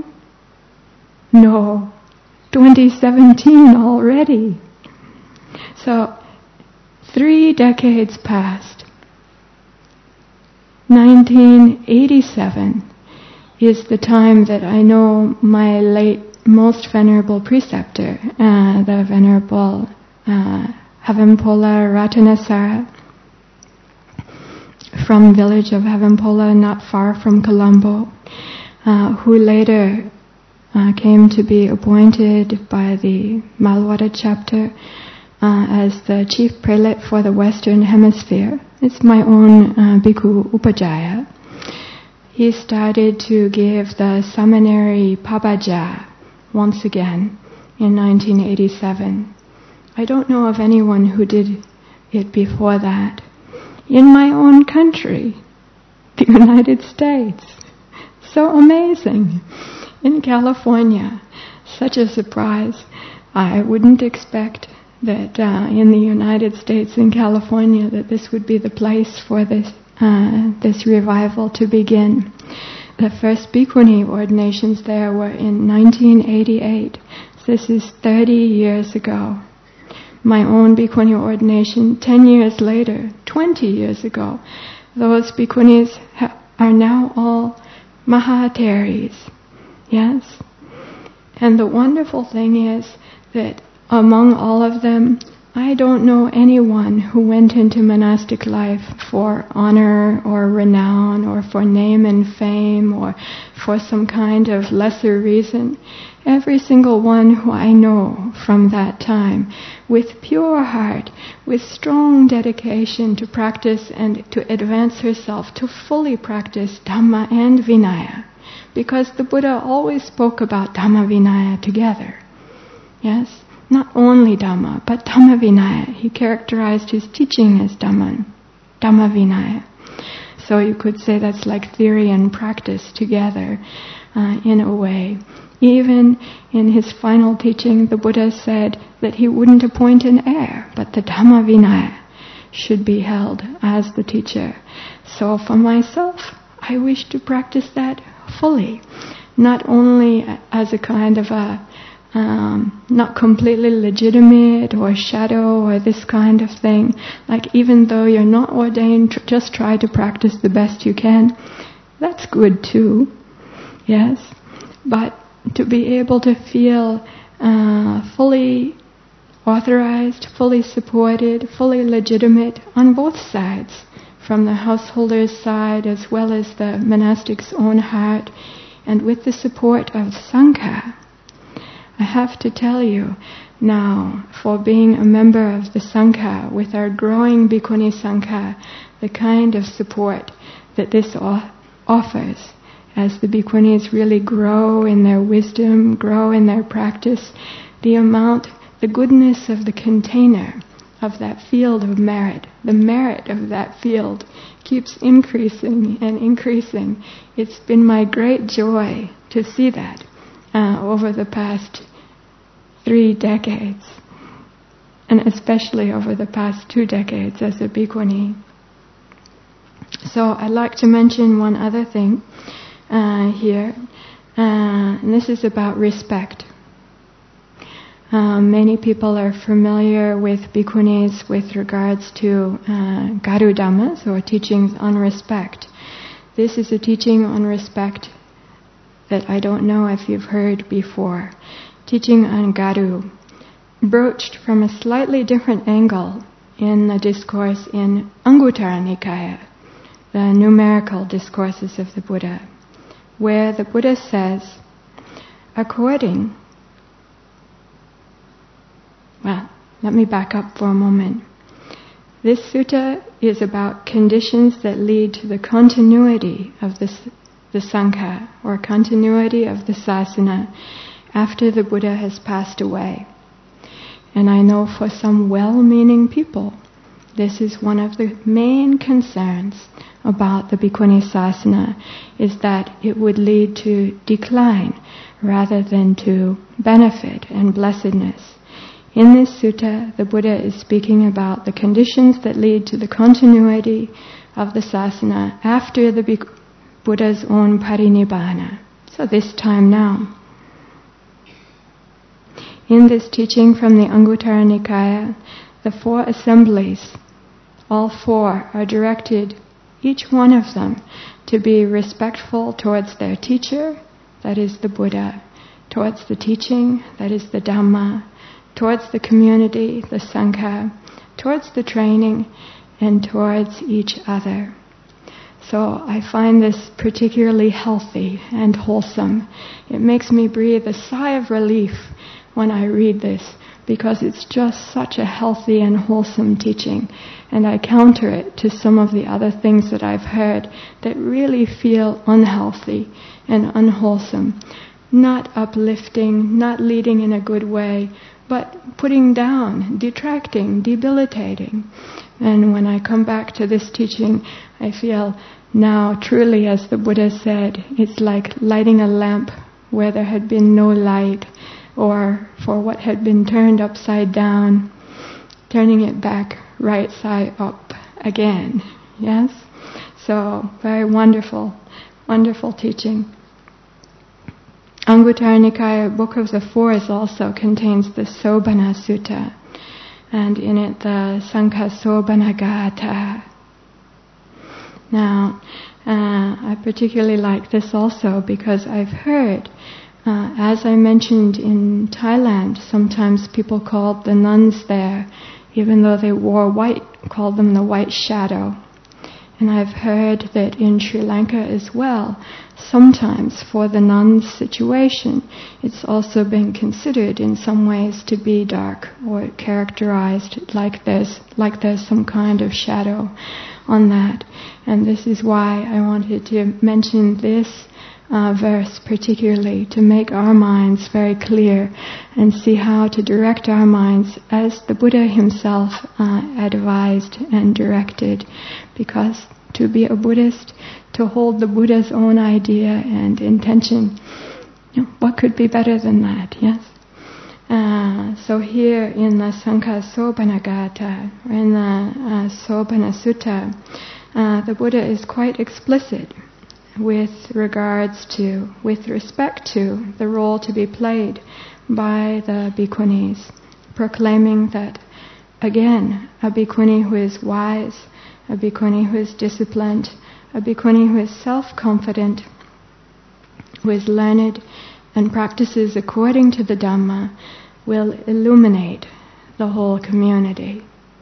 No, twenty seventeen already. So, three decades passed. nineteen eighty-seven is the time that I know my late most venerable preceptor, uh, the Venerable uh, Havampola Ratanasara, from village of Havampola, not far from Colombo, uh, who later uh, came to be appointed by the Malwada chapter uh, as the chief prelate for the Western Hemisphere. It's my own uh, Bhikkhu Upajjhaya. He started to give the seminary Pabbajja once again in nineteen eighty-seven. I don't know of anyone who did it before that. In my own country, the United States. So amazing. In California, such a surprise. I wouldn't expect that uh, in the United States, in California, that this would be the place for this uh, this revival to begin. The first bhikkhuni ordinations there were in nineteen eighty-eight. This is thirty years ago. My own bhikkhuni ordination ten years later, twenty years ago. Those bhikkhunis ha- are now all Mahateris. Yes? And the wonderful thing is that among all of them, I don't know anyone who went into monastic life for honor or renown or for name and fame or for some kind of lesser reason. Every single one who I know from that time, with pure heart, with strong dedication to practice and to advance herself, to fully practice Dhamma and Vinaya. Because the Buddha always spoke about Dhamma Vinaya together. Yes? Not only Dhamma, but Dhamma Vinaya. He characterized his teaching as Dhamma, Dhamma Vinaya. So you could say that's like theory and practice together uh, in a way. Even in his final teaching, the Buddha said that he wouldn't appoint an heir, but the Dhamma Vinaya should be held as the teacher. So for myself, I wish to practice that fully, not only as a kind of a um, not completely legitimate or shadow or this kind of thing. Like even though you're not ordained, tr- just try to practice the best you can. That's good too, yes. But to be able to feel uh, fully authorized, fully supported, fully legitimate on both sides, from the householder's side as well as the monastic's own heart, and with the support of Sangha, I have to tell you now, for being a member of the Sangha, with our growing Bhikkhuni Sangha, the kind of support that this offers as the Bhikkhunis really grow in their wisdom, grow in their practice, the amount, the goodness of the container of that field of merit, the merit of that field keeps increasing and increasing. It's been my great joy to see that uh, over the past three decades, and especially over the past two decades as a bhikkhuni. So I'd like to mention one other thing uh, here, uh, and this is about respect. Um, many people are familiar with bhikkhunis with regards to uh, Garu Dhammas, or teachings on respect. This is a teaching on respect that I don't know if you've heard before. Teaching on Garu, broached from a slightly different angle in the discourse in Anguttara Nikaya, the numerical discourses of the Buddha, where the Buddha says, according Well, let me back up for a moment. This sutta is about conditions that lead to the continuity of the, the Sangha, or continuity of the Sasana, after the Buddha has passed away. And I know for some well-meaning people, this is one of the main concerns about the Bhikkhuni Sasana, is that it would lead to decline rather than to benefit and blessedness. In this sutta, the Buddha is speaking about the conditions that lead to the continuity of the sasana after the Buddha's own parinibbana. So this time now. In this teaching from the Anguttara Nikaya, the four assemblies, all four are directed, each one of them, to be respectful towards their teacher, that is the Buddha, towards the teaching, that is the Dhamma, towards the community, the Sangha, towards the training, and towards each other. So I find this particularly healthy and wholesome. It makes me breathe a sigh of relief when I read this, because it's just such a healthy and wholesome teaching. And I counter it to some of the other things that I've heard that really feel unhealthy and unwholesome. Not uplifting, not leading in a good way, but putting down, detracting, debilitating. And when I come back to this teaching, I feel now truly, as the Buddha said, it's like lighting a lamp where there had been no light, or for what had been turned upside down, turning it back right side up again. Yes? So, very wonderful, wonderful teaching. Anguttara Nikaya, Book of the Fours, also contains the Sobhana Sutta, and in it the Sankha Sobhana Gatha. Now, uh, I particularly like this also because I've heard, uh, as I mentioned in Thailand, sometimes people called the nuns there, even though they wore white, called them the white shadow. And I've heard that in Sri Lanka as well, sometimes for the nuns' situation, it's also been considered in some ways to be dark, or characterized like there's like there's some kind of shadow on that. And this is why I wanted to mention this uh, verse particularly, to make our minds very clear and see how to direct our minds as the Buddha himself uh, advised and directed. Because to be a Buddhist, to hold the Buddha's own idea and intention, you know, what could be better than that, yes? Uh, so here in the Sankha Sobhana Gatha, or in the uh, Sobhana Sutta, uh, the Buddha is quite explicit with regards to, with respect to, the role to be played by the bhikkhunis, proclaiming that, again, a bhikkhuni who is wise, a bhikkhuni who is disciplined, a bhikkhuni who is self-confident, who is learned and practices according to the Dhamma, will illuminate the whole community.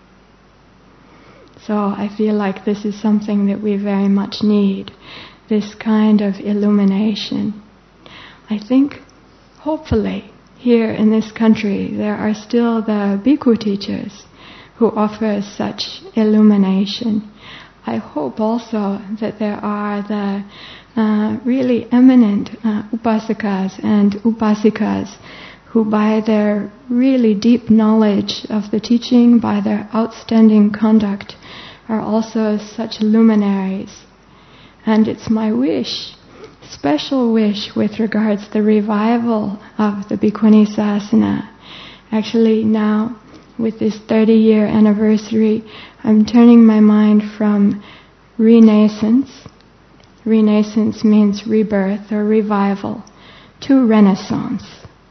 So I feel like this is something that we very much need, this kind of illumination. I think, hopefully, here in this country there are still the bhikkhu teachers who offer such illumination. I hope also that there are the uh, really eminent uh, upasakas and upasikas who by their really deep knowledge of the teaching, by their outstanding conduct, are also such luminaries. And it's my wish, special wish with regards to the revival of the Bhikkhuni Sasana. Actually now, with this thirty-year anniversary, I'm turning my mind from renaissance, renaissance means rebirth or revival, to renaissance.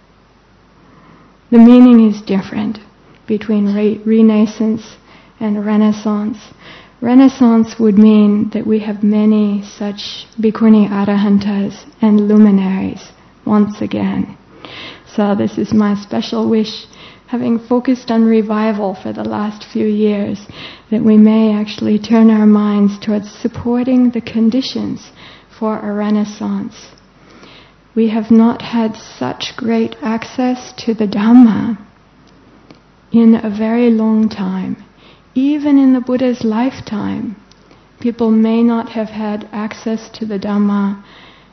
The meaning is different between re- renaissance and renaissance. Renaissance would mean that we have many such bhikkhuni arahantas and luminaries once again. So this is my special wish, having focused on revival for the last few years, that we may actually turn our minds towards supporting the conditions for a renaissance. We have not had such great access to the Dhamma in a very long time. Even in the Buddha's lifetime, people may not have had access to the Dhamma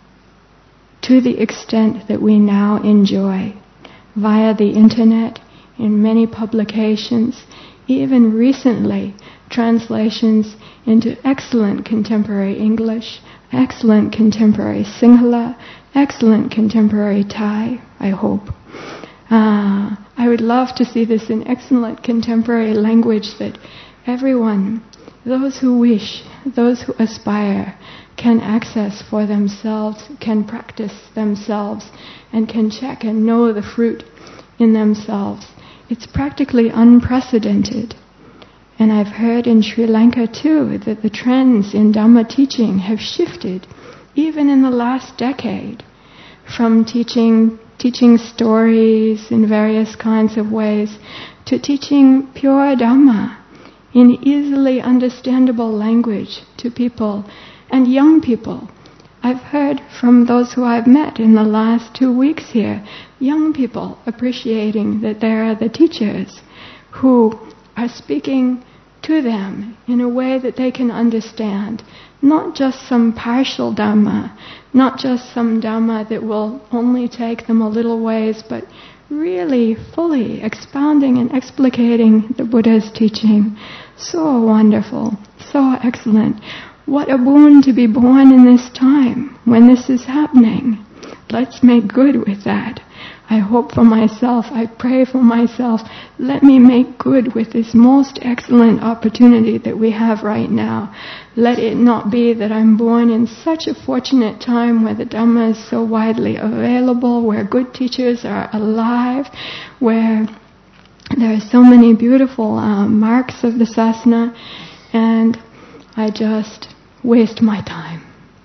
to the extent that we now enjoy via the internet, in many publications, even recently translations into excellent contemporary English, excellent contemporary Sinhala, excellent contemporary Thai, I hope. Uh, I would love to see this in excellent contemporary language that everyone, those who wish, those who aspire, can access for themselves, can practice themselves, and can check and know the fruit in themselves. It's practically unprecedented. And I've heard in Sri Lanka too that the trends in Dhamma teaching have shifted even in the last decade from teaching teaching stories in various kinds of ways to teaching pure Dhamma in easily understandable language to people and young people. I've heard from those who I've met in the last two weeks here, young people appreciating that there are the teachers who are speaking to them in a way that they can understand. Not just some partial Dhamma, not just some Dhamma that will only take them a little ways, but really fully expounding and explicating the Buddha's teaching. So wonderful, so excellent. What a boon to be born in this time when this is happening. Let's make good with that. I hope for myself, I pray for myself, let me make good with this most excellent opportunity that we have right now. Let it not be that I'm born in such a fortunate time where the Dhamma is so widely available, where good teachers are alive, where there are so many beautiful uh, marks of the Sasana, and I just waste my time.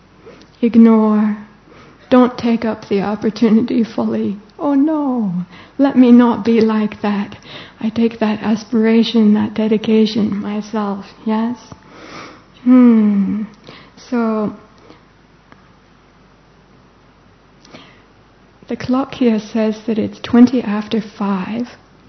Ignore. Don't take up the opportunity fully. Oh no, let me not be like that. I take that aspiration, that dedication myself, yes? Hmm. So, the clock here says that it's twenty after five.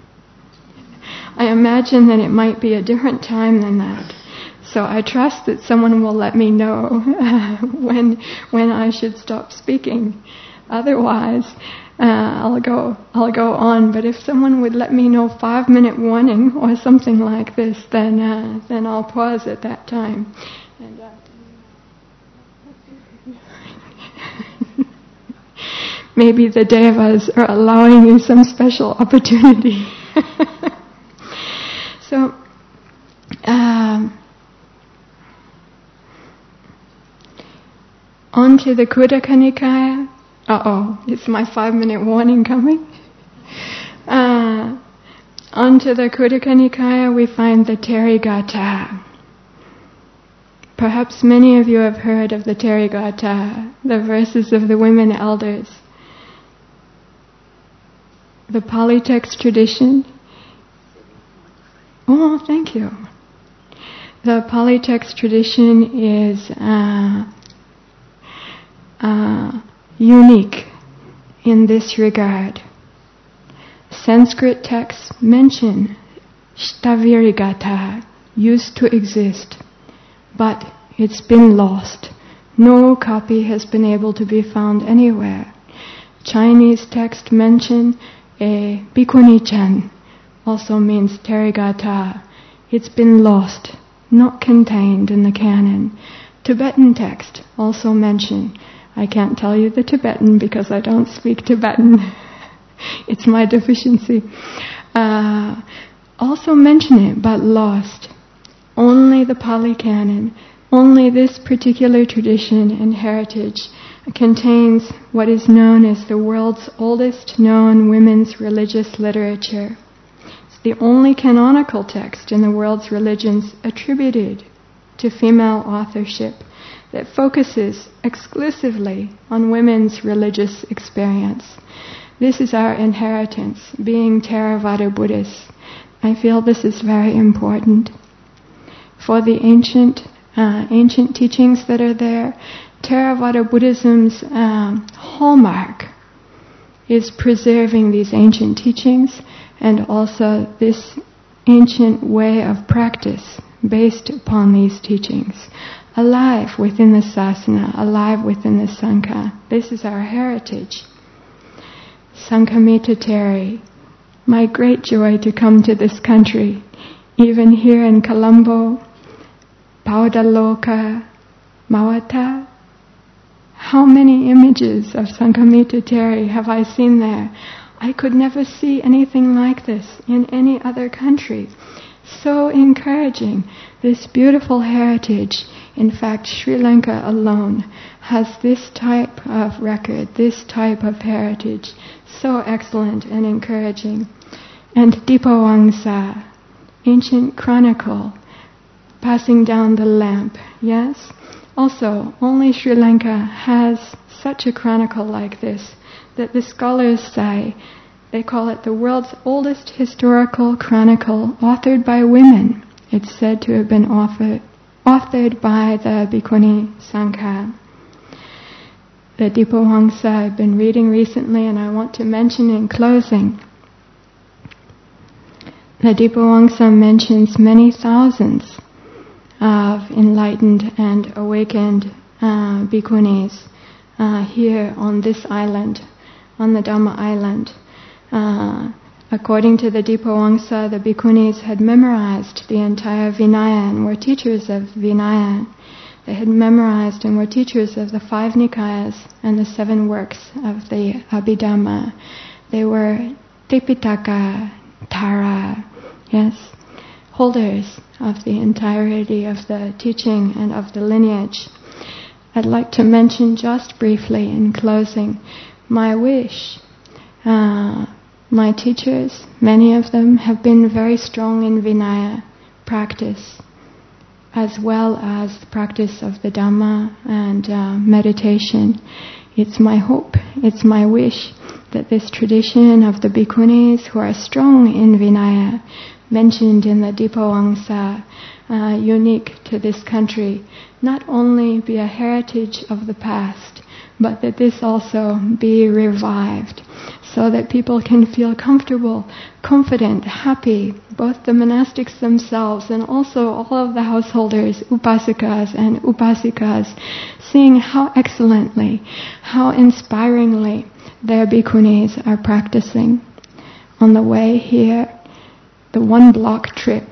I imagine that it might be a different time than that. So I trust that someone will let me know uh, when when I should stop speaking. Otherwise, uh, I'll go I'll go on. But if someone would let me know five minute warning or something like this, then uh, then I'll pause at that time. And, uh, maybe the Devas are allowing you some special opportunity. so. Um, On to the Khuddaka Nikaya. Uh-oh, it's my five-minute warning coming. Uh, on to the Khuddaka Nikaya, we find the Therigatha. Perhaps many of you have heard of the Therigatha, the verses of the women elders. The Pali text tradition. Oh, thank you. The Pali text tradition is Uh, Uh, unique in this regard. Sanskrit texts mention Shtavirigata used to exist, but it's been lost. No copy has been able to be found anywhere. Chinese text mention a Bhikkhuni-chan, also means Therigatha. It's been lost, not contained in the canon. Tibetan text also mention. I can't tell you the Tibetan because I don't speak Tibetan. It's my deficiency. Uh, also mention it, but lost. Only the Pali Canon, only this particular tradition and heritage contains what is known as the world's oldest known women's religious literature. It's the only canonical text in the world's religions attributed to female authorship that focuses exclusively on women's religious experience. This is our inheritance, being Theravada Buddhists. I feel this is very important. For the ancient uh, ancient teachings that are there, Theravada Buddhism's um, hallmark is preserving these ancient teachings and also this ancient way of practice based upon these teachings, alive within the sasana, alive within the Sangha. This is our heritage. Sanghamita Teri, my great joy to come to this country, even here in Colombo, Paudaloka, Mawata. How many images of Sanghamita Teri have I seen there? I could never see anything like this in any other country. So encouraging. This beautiful heritage. In fact, Sri Lanka alone has this type of record, this type of heritage. So excellent and encouraging. And Dipawangsa, ancient chronicle, passing down the lamp. Yes? Also, only Sri Lanka has such a chronicle like this, that the scholars say, they call it the world's oldest historical chronicle authored by women. It's said to have been authored, authored by the Bhikkhuni Sangha. The Dipawangsa I've been reading recently, and I want to mention in closing. The Dipawangsa mentions many thousands of enlightened and awakened uh, bhikkhunis uh, here on this island, on the Dhamma island. Uh, according to the Dipawangsa, the bhikkhunis had memorized the entire Vinaya and were teachers of Vinaya. They had memorized and were teachers of the five Nikayas and the seven works of the Abhidhamma. They were Tipitaka, Tara, yes, holders of the entirety of the teaching and of the lineage. I'd like to mention just briefly in closing my wish. Uh, my teachers, many of them, have been very strong in Vinaya practice, as well as the practice of the Dhamma and uh, meditation. It's my hope, it's my wish that this tradition of the bhikkhunis who are strong in Vinaya, mentioned in the Dipawangsa, uh, unique to this country, not only be a heritage of the past, but that this also be revived, so that people can feel comfortable, confident, happy, both the monastics themselves and also all of the householders, upasikas and upasikas, seeing how excellently, how inspiringly their bhikkhunis are practicing. On the way here, the one block trip,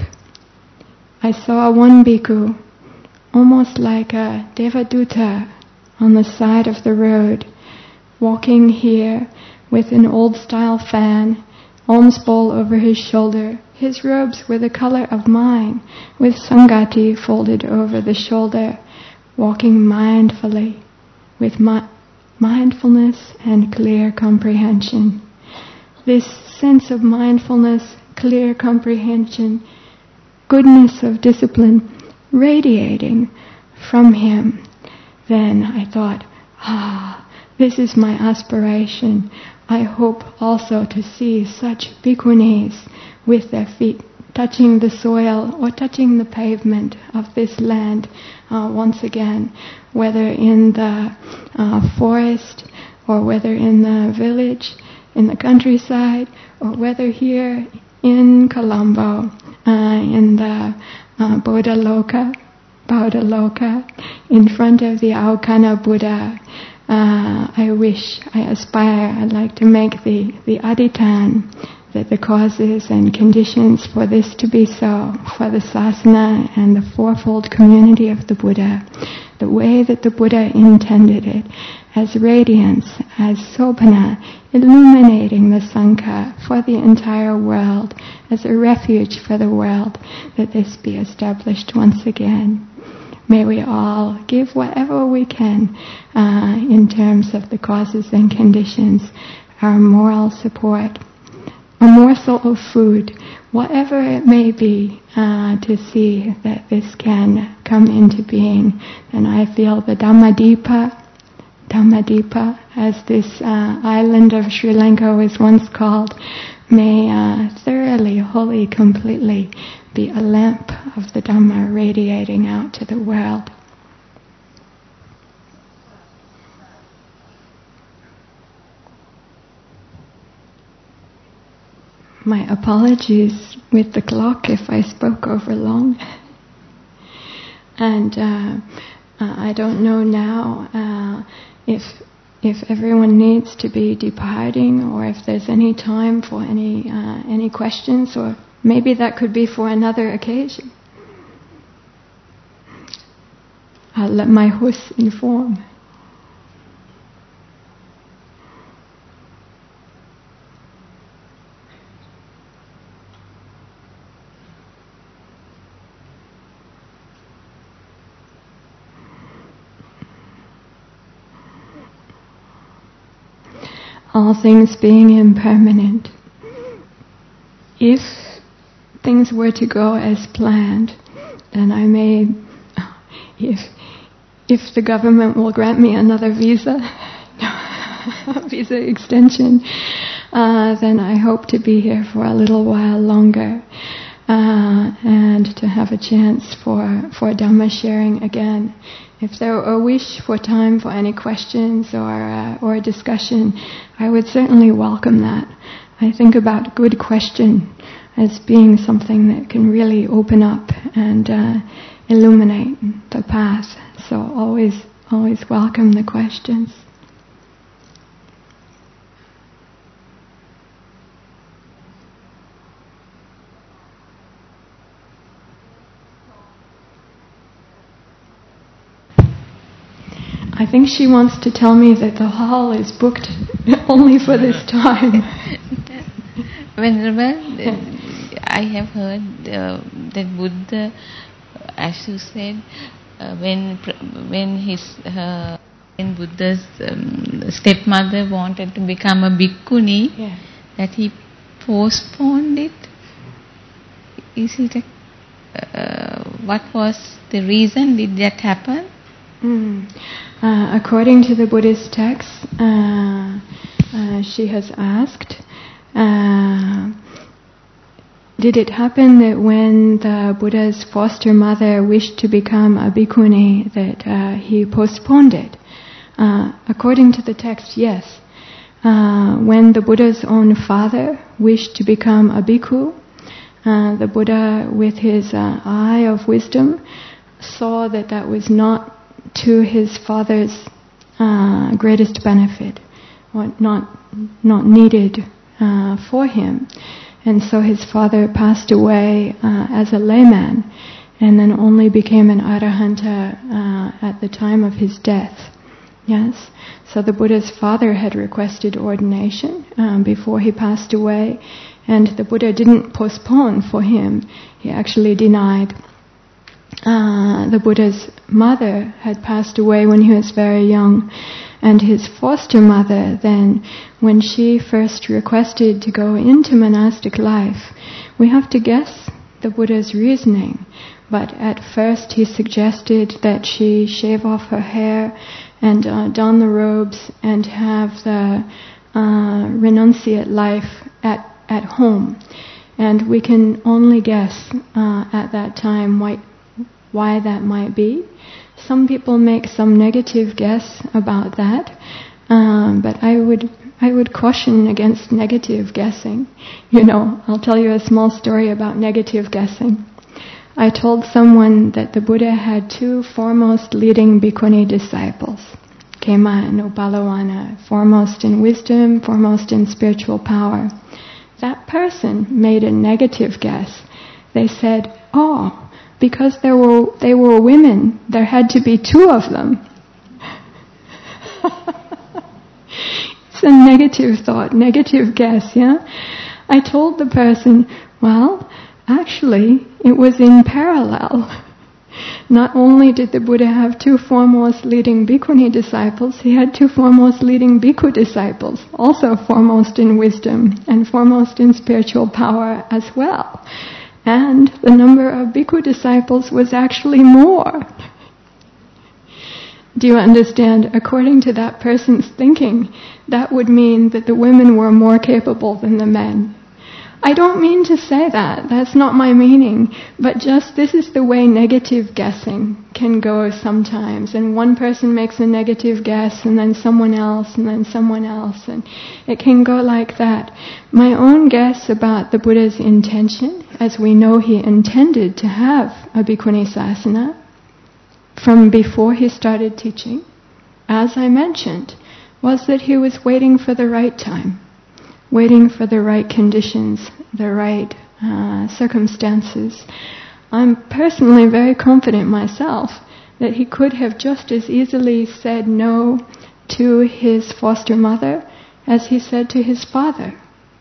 I saw one bhikkhu, almost like a devaduta, on the side of the road, walking here with an old-style fan, alms bowl over his shoulder. His robes were the color of mine, with sangati folded over the shoulder, walking mindfully, with mi- mindfulness and clear comprehension. This sense of mindfulness, clear comprehension, goodness of discipline radiating from him. Then I thought, ah, this is my aspiration. I hope also to see such bhikkhunis with their feet touching the soil or touching the pavement of this land uh, once again, whether in the uh, forest or whether in the village, in the countryside, or whether here in Colombo, uh, in the uh, Bodha Loka, Bodha Loka, in front of the Aukana Buddha, uh, I wish, I aspire, I'd like to make the, the adhitan, that the causes and conditions for this to be so, for the sasana and the fourfold community of the Buddha, the way that the Buddha intended it, as radiance, as sopana, illuminating the Sangha for the entire world, as a refuge for the world, that this be established once again. May we all give whatever we can uh, in terms of the causes and conditions, our moral support, a morsel of food, whatever it may be, uh, to see that this can come into being. And I feel the Dhammadipa, Dhammadipa, as this uh, island of Sri Lanka was once called, may uh, thoroughly, wholly, completely be a lamp of the Dhamma radiating out to the world. My apologies with the clock if I spoke over long. And uh, uh, I don't know now uh, if if everyone needs to be departing, or if there's any time for any uh, any questions, or maybe that could be for another occasion. I'll let my host inform. All things being impermanent, if things were to go as planned, then I may, if if the government will grant me another visa, visa extension, uh, then I hope to be here for a little while longer, uh, and to have a chance for, for Dhamma sharing again. If there were a wish for time for any questions or uh, or discussion, I would certainly welcome that. I think about good question as being something that can really open up and uh, illuminate the path. So always, always welcome the questions. I think she wants to tell me that the hall is booked only for this time. Venerable, I have heard uh, that Buddha, as you said, uh, when when his uh, when Buddha's um, stepmother wanted to become a bhikkhuni, yeah. that he postponed it. Is it a, uh, what was the reason? Did that happen? Mm. Uh, according to the Buddhist text, uh, uh, she has asked, uh, did it happen that when the Buddha's foster mother wished to become a bhikkhuni, that uh, he postponed it? Uh, according to the text, yes. Uh, when the Buddha's own father wished to become a bhikkhu, uh, the Buddha, with his uh, eye of wisdom, saw that that was not to his father's uh, greatest benefit, or not not needed uh, for him. And so his father passed away uh, as a layman, and then only became an arahanta uh, at the time of his death. Yes? So the Buddha's father had requested ordination um, before he passed away, and the Buddha didn't postpone for him. He actually denied. Uh, the Buddha's mother had passed away when he was very young, and his foster mother then, when she first requested to go into monastic life, we have to guess the Buddha's reasoning, but at first he suggested that she shave off her hair and uh, don the robes and have the uh, renunciate life at, at home. And we can only guess uh, at that time why why that might be. Some people make some negative guess about that, um, but I would I would caution against negative guessing. You know, I'll tell you a small story about negative guessing. I told someone that the Buddha had two foremost leading bhikkhuni disciples, Khema and Upalawana, foremost in wisdom, foremost in spiritual power. That person made a negative guess. They said, oh, because there were they were women, there had to be two of them. It's a negative thought, negative guess, yeah? I told the person, well, actually, it was in parallel. Not only did the Buddha have two foremost leading bhikkhuni disciples, he had two foremost leading bhikkhu disciples, also foremost in wisdom and foremost in spiritual power as well. And the number of bhikkhu disciples was actually more. Do you understand? According to that person's thinking, that would mean that the women were more capable than the men. I don't mean to say that. That's not my meaning. But just this is the way negative guessing can go sometimes. And one person makes a negative guess, and then someone else, and then someone else. And it can go like that. My own guess about the Buddha's intention, as we know he intended to have a bhikkhuni sasana from before he started teaching, as I mentioned, was that he was waiting for the right time. Waiting for the right conditions, the right uh, circumstances. I'm personally very confident myself that he could have just as easily said no to his foster mother as he said to his father.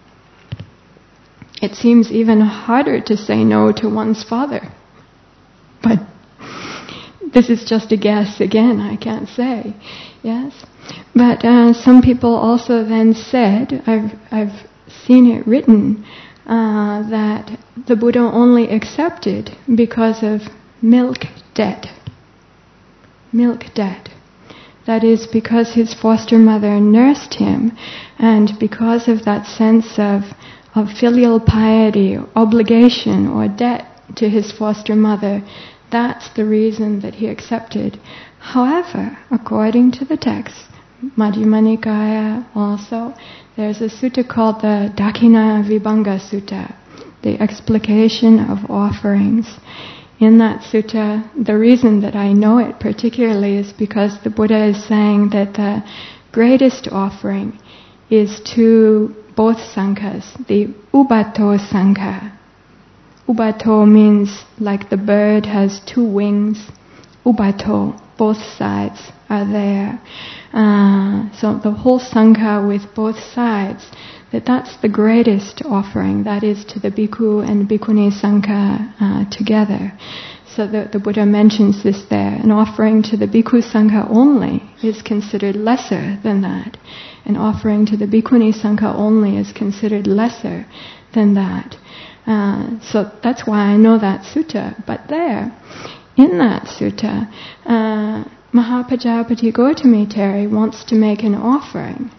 It seems even harder to say no to one's father. But this is just a guess again, I can't say. Yes? But uh, some people also then said, I've I've seen it written, uh, that the Buddha only accepted because of milk debt. Milk debt. That is because his foster mother nursed him, and because of that sense of, of filial piety, obligation or debt to his foster mother, that's the reason that he accepted. However, according to the text, Majjhima Nikaya also, there's a sutta called the Dakkhina Vibhanga Sutta, the explication of offerings. In that sutta, the reason that I know it particularly is because the Buddha is saying that the greatest offering is to both sanghas, the Ubato Sangha. Ubato means like the bird has two wings. Ubato, both sides are there. Uh, so the whole Sangha with both sides, that that's the greatest offering. That is to the Bhikkhu and Bhikkhuni Sangha uh, together. So the, the Buddha mentions this there. An offering to the Bhikkhu Sangha only is considered lesser than that. An offering to the Bhikkhuni Sangha only is considered lesser than that. Uh, so that's why I know that sutta. But there, in that sutta, uh, Mahapajapati Gautami Teri wants to make an offering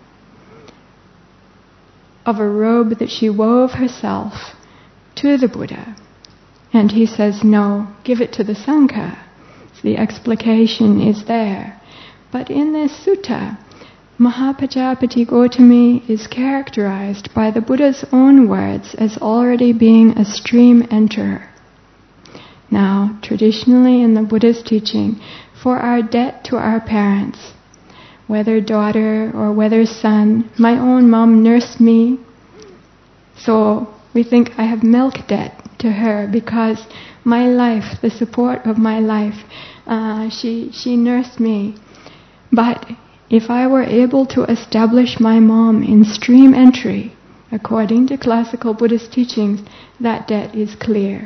of a robe that she wove herself to the Buddha. And he says, no, give it to the Sangha. So the explication is there. But in this sutta, Mahapajapati Gautami is characterized by the Buddha's own words as already being a stream enterer. Now, traditionally in the Buddha's teaching, for our debt to our parents, whether daughter or whether son, my own mom nursed me, so we think I have milk debt to her because my life, the support of my life, uh, she she nursed me. But if I were able to establish my mom in stream entry, according to classical Buddhist teachings, that debt is clear.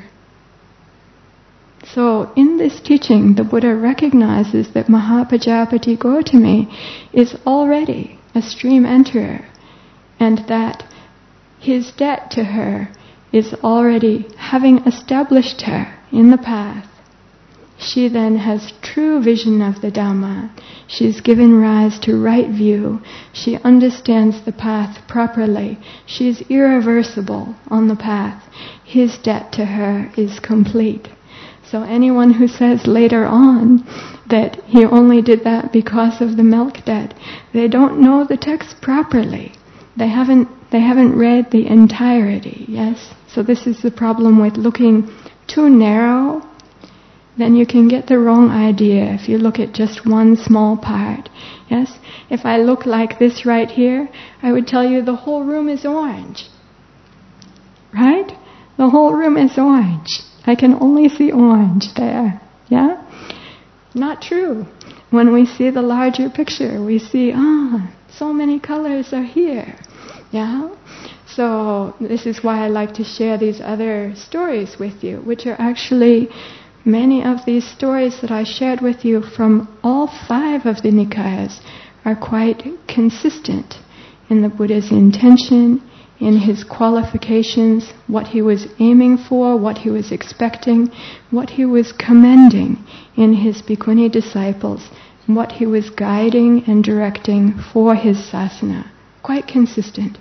So in this teaching, the Buddha recognizes that Mahapajapati Gautami is already a stream enterer, and that his debt to her is already having established her in the path. She then has true vision of the Dhamma. She's given rise to right view. She understands the path properly. She is irreversible on the path. His debt to her is complete. So anyone who says later on that he only did that because of the milk debt, they don't know the text properly. they haven't they haven't read the entirety, yes? So this is the problem with looking too narrow. Then you can get the wrong idea if you look at just one small part. Yes? If I look like this right here, I would tell you the whole room is orange. Right? The whole room is orange. I can only see orange there. Yeah? Not true. When we see the larger picture, we see, ah, so many colors are here. Yeah? So this is why I like to share these other stories with you, which are actually many of these stories that I shared with you from all five of the Nikayas are quite consistent in the Buddha's intention, in his qualifications, what he was aiming for, what he was expecting, what he was commending in his bhikkhuni disciples, what he was guiding and directing for his sasana. Quite consistent.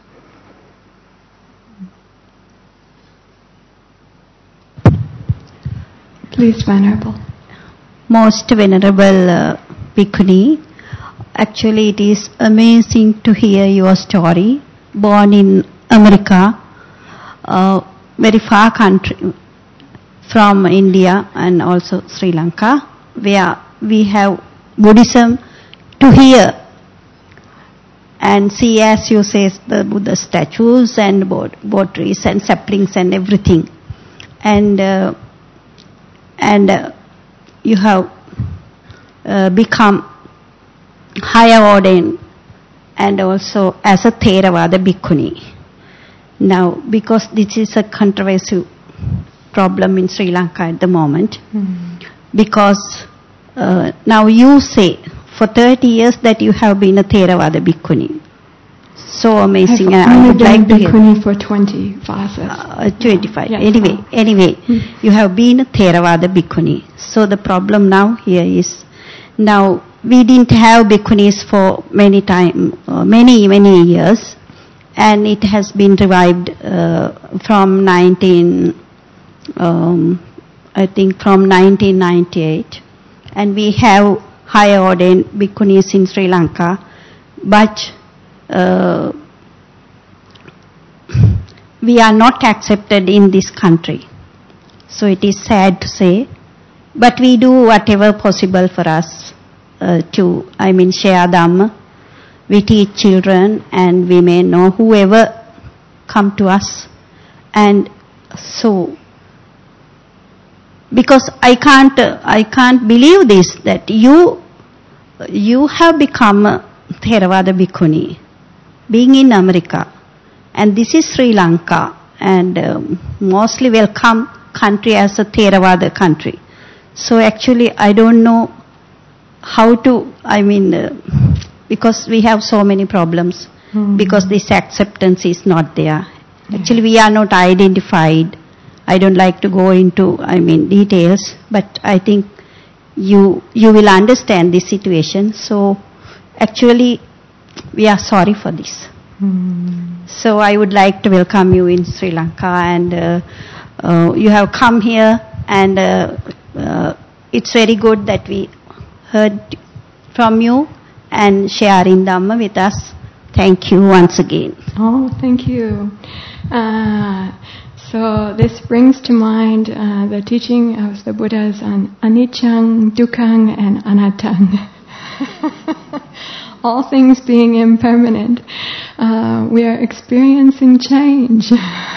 Please, Venerable. Most Venerable uh, Bhikkhuni, actually it is amazing to hear your story. Born in America, uh, very far country from India and also Sri Lanka, where we have Buddhism to hear and see, as you say, the Buddha statues and bod- trees and saplings and everything. And uh, and uh, you have uh, become higher ordained and also as a Theravada Bhikkhuni. Now, because this is a controversial problem in Sri Lanka at the moment, mm. because uh, now you say for thirty years that you have been a Theravada Bhikkhuni. So amazing. I've I would like to hear. Bhikkhuni for twenty vasas. Uh, twenty-five. Yeah. Anyway, Yeah. anyway, mm. you have been a Theravada Bhikkhuni. So the problem now here is, now we didn't have Bhikkhunis for many time, uh, many, many years. And it has been revived uh, from nineteen, um, I think from nineteen ninety-eight. And we have higher ordained Bhikkhunis in Sri Lanka. But uh, we are not accepted in this country. So it is sad to say. But we do whatever possible for us uh, to, I mean, share Dhamma. We teach children and we may know whoever come to us. And so, because I can't, uh, I can't believe this, that you, you have become a Theravada Bhikkhuni, being in America. And this is Sri Lanka, and um, mostly welcome country as a Theravada country. So actually I don't know how to, I mean, uh, because we have so many problems, mm. because this acceptance is not there. Yeah. Actually we are not identified. I don't like to go into, I mean, details, but I think you you will understand this situation. So actually we are sorry for this. Mm. So I would like to welcome you in Sri Lanka, and uh, uh, you have come here, and uh, uh, it's very good that we heard from you and sharing Dhamma with us. Thank you once again. Oh, thank you. Uh, so this brings to mind uh, the teaching of the Buddhas on aniccaṃ, dukkhaṃ, and anattaṃ. All things being impermanent, uh, we are experiencing change.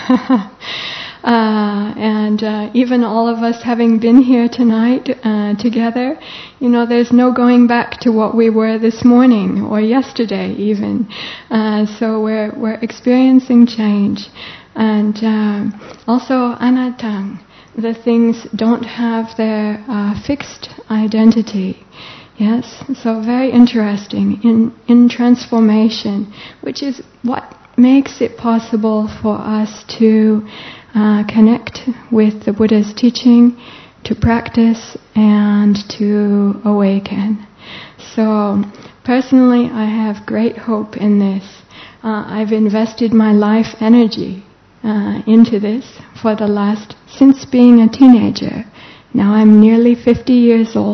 Uh, and uh, even all of us having been here tonight uh, together, you know, there's no going back to what we were this morning or yesterday even. Uh, so we're we're experiencing change, and uh, also anattaṃ. The things don't have their uh, fixed identity. Yes, so very interesting in in transformation, which is what makes it possible for us to Uh, connect with the Buddha's teaching, to practice, and to awaken. So, personally, I have great hope in this. Uh, I've invested my life energy uh, into this for the last, since being a teenager. Now I'm nearly fifty years old.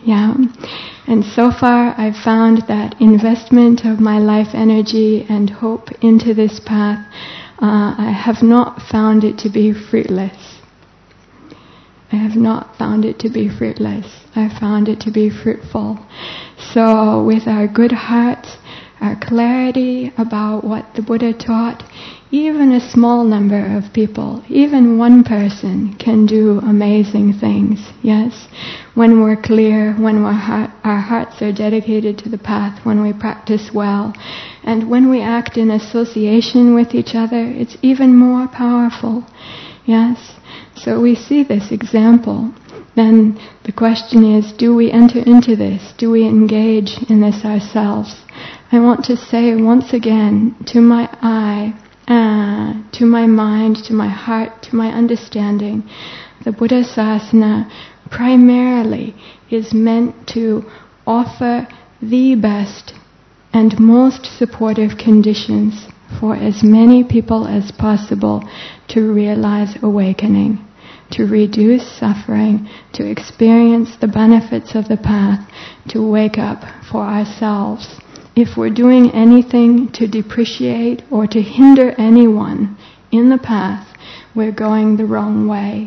Yeah. And so far I've found that investment of my life energy and hope into this path, uh, I have not found it to be fruitless. I have not found it to be fruitless. I found it to be fruitful. So with our good hearts, our clarity about what the Buddha taught, even a small number of people, even one person can do amazing things, yes? When we're clear, when we're heart, our hearts are dedicated to the path, when we practice well, and when we act in association with each other, it's even more powerful, yes? So we see this example. Then the question is, do we enter into this? Do we engage in this ourselves? I want to say once again, to my eye, uh, to my mind, to my heart, to my understanding, the Buddha Sasana primarily is meant to offer the best and most supportive conditions for as many people as possible to realize awakening, to reduce suffering, to experience the benefits of the path, to wake up for ourselves. If we're doing anything to depreciate or to hinder anyone in the path, we're going the wrong way.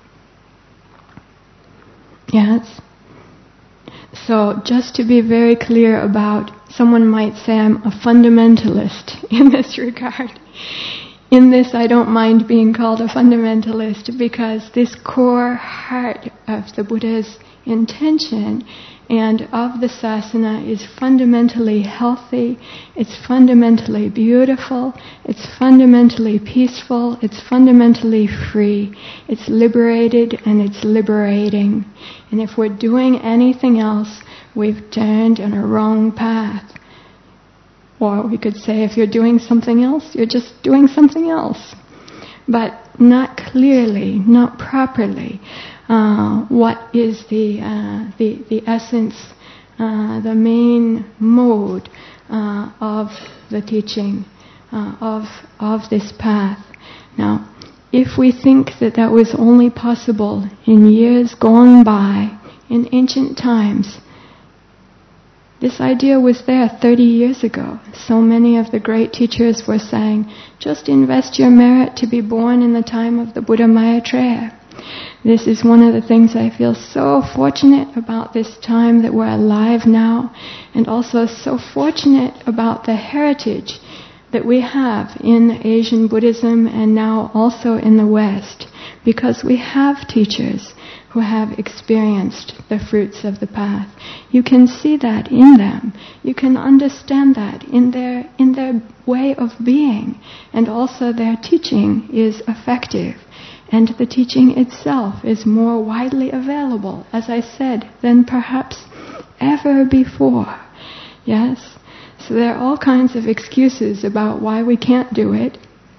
Yes? So just to be very clear about, someone might say I'm a fundamentalist in this regard. In this, I don't mind being called a fundamentalist because this core heart of the Buddha's intention and of the sasana is fundamentally healthy, it's fundamentally beautiful, it's fundamentally peaceful, it's fundamentally free, it's liberated and it's liberating. And if we're doing anything else, we've turned on a wrong path. Or we could say, if you're doing something else, you're just doing something else. But not clearly, not properly. Uh, what is the uh, the the essence, uh, the main mode uh, of the teaching uh, of of this path? Now, if we think that that was only possible in years gone by, in ancient times, this idea was there thirty years ago. So many of the great teachers were saying, just invest your merit to be born in the time of the Buddha Maitreya. This is one of the things I feel so fortunate about this time that we're alive now, and also so fortunate about the heritage that we have in Asian Buddhism and now also in the West, because we have teachers who have experienced the fruits of the path. You can see that in them. You can understand that in their in their way of being, and also their teaching is effective. And the teaching itself is more widely available, as I said, than perhaps ever before. Yes? So there are all kinds of excuses about why we can't do it.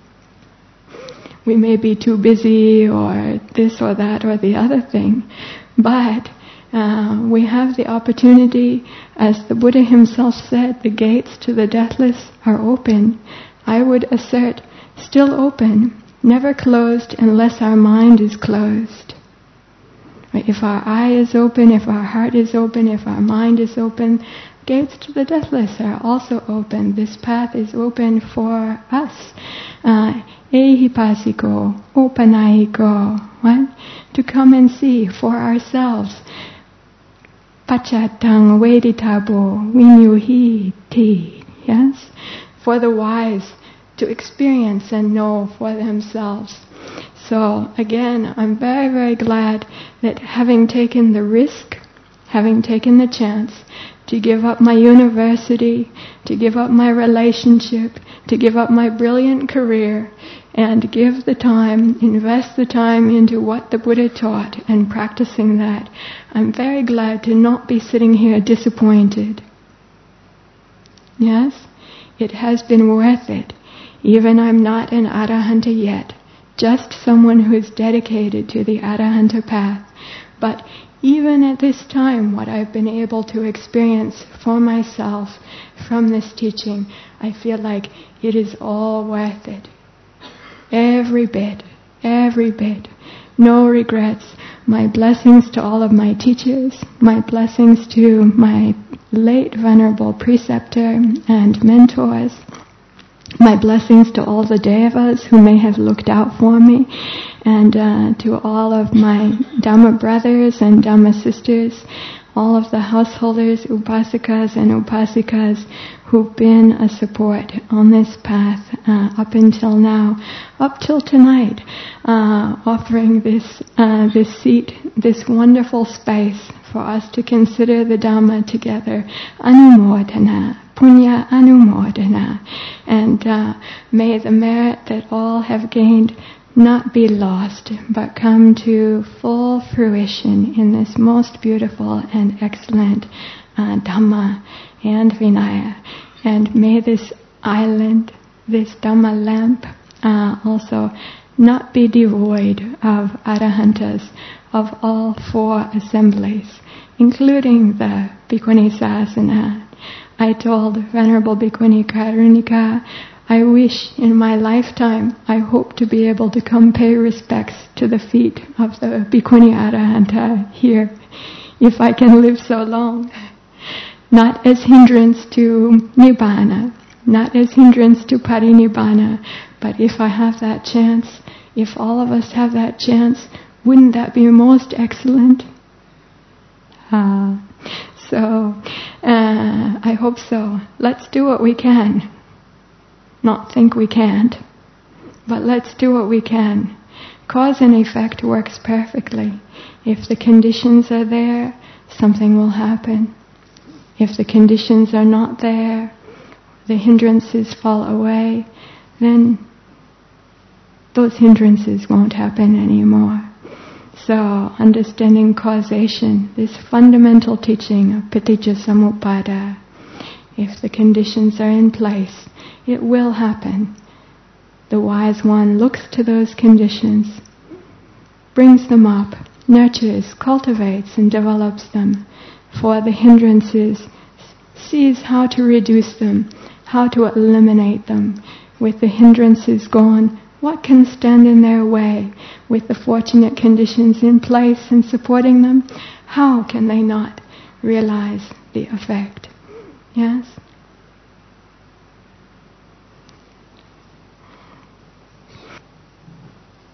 We may be too busy or this or that or the other thing. But uh, we have the opportunity, as the Buddha himself said, the gates to the deathless are open. I would assert, still open, never closed unless our mind is closed. If our eye is open, if our heart is open, if our mind is open, gates to the deathless are also open. This path is open for us. Uh, Ehipasiko, opanahiko, what? To come and see for ourselves. Pachatang veditabo vinyuhiti, yes? For the wise to experience and know for themselves. So again, I'm very, very glad that having taken the risk, having taken the chance to give up my university, to give up my relationship, to give up my brilliant career, and give the time, invest the time into what the Buddha taught and practicing that, I'm very glad to not be sitting here disappointed. Yes? It has been worth it. Even I'm not an Arahanta yet, just someone who is dedicated to the Arahanta path. But even at this time, what I've been able to experience for myself from this teaching, I feel like it is all worth it. Every bit, every bit. No regrets. My blessings to all of my teachers, my blessings to my late Venerable Preceptor and mentors, my blessings to all the Devas who may have looked out for me, and uh, to all of my Dhamma brothers and Dhamma sisters, all of the householders, upasikas and upasikas who've been a support on this path uh, up until now, up till tonight, uh, offering this uh, this seat, this wonderful space for us to consider the Dhamma together. Anumodana, punya anumodana, and uh, may the merit that all have gained not be lost, but come to full fruition in this most beautiful and excellent uh, Dhamma and Vinaya. And may this island, this Dhamma lamp, uh, also not be devoid of Arahantas of all four assemblies, including the Bhikkhuni Sasana. I told Venerable Bhikkhuni Karunika, I wish in my lifetime, I hope to be able to come pay respects to the feet of the Bhikkhuni Arahanta here, if I can live so long. Not as hindrance to Nibbana, not as hindrance to Parinibbana, but if I have that chance, if all of us have that chance, wouldn't that be most excellent? Uh, so, uh, I hope so. Let's do what we can. Not think we can't, but let's do what we can. Cause and effect works perfectly. If the conditions are there, something will happen. If the conditions are not there, the hindrances fall away, then those hindrances won't happen anymore. So, understanding causation, this fundamental teaching of Paticca Samuppada, if the conditions are in place, it will happen. The wise one looks to those conditions, brings them up, nurtures, cultivates and develops them for the hindrances, sees how to reduce them, how to eliminate them. With the hindrances gone, what can stand in their way? With the fortunate conditions in place and supporting them, how can they not realize the effect? Yes?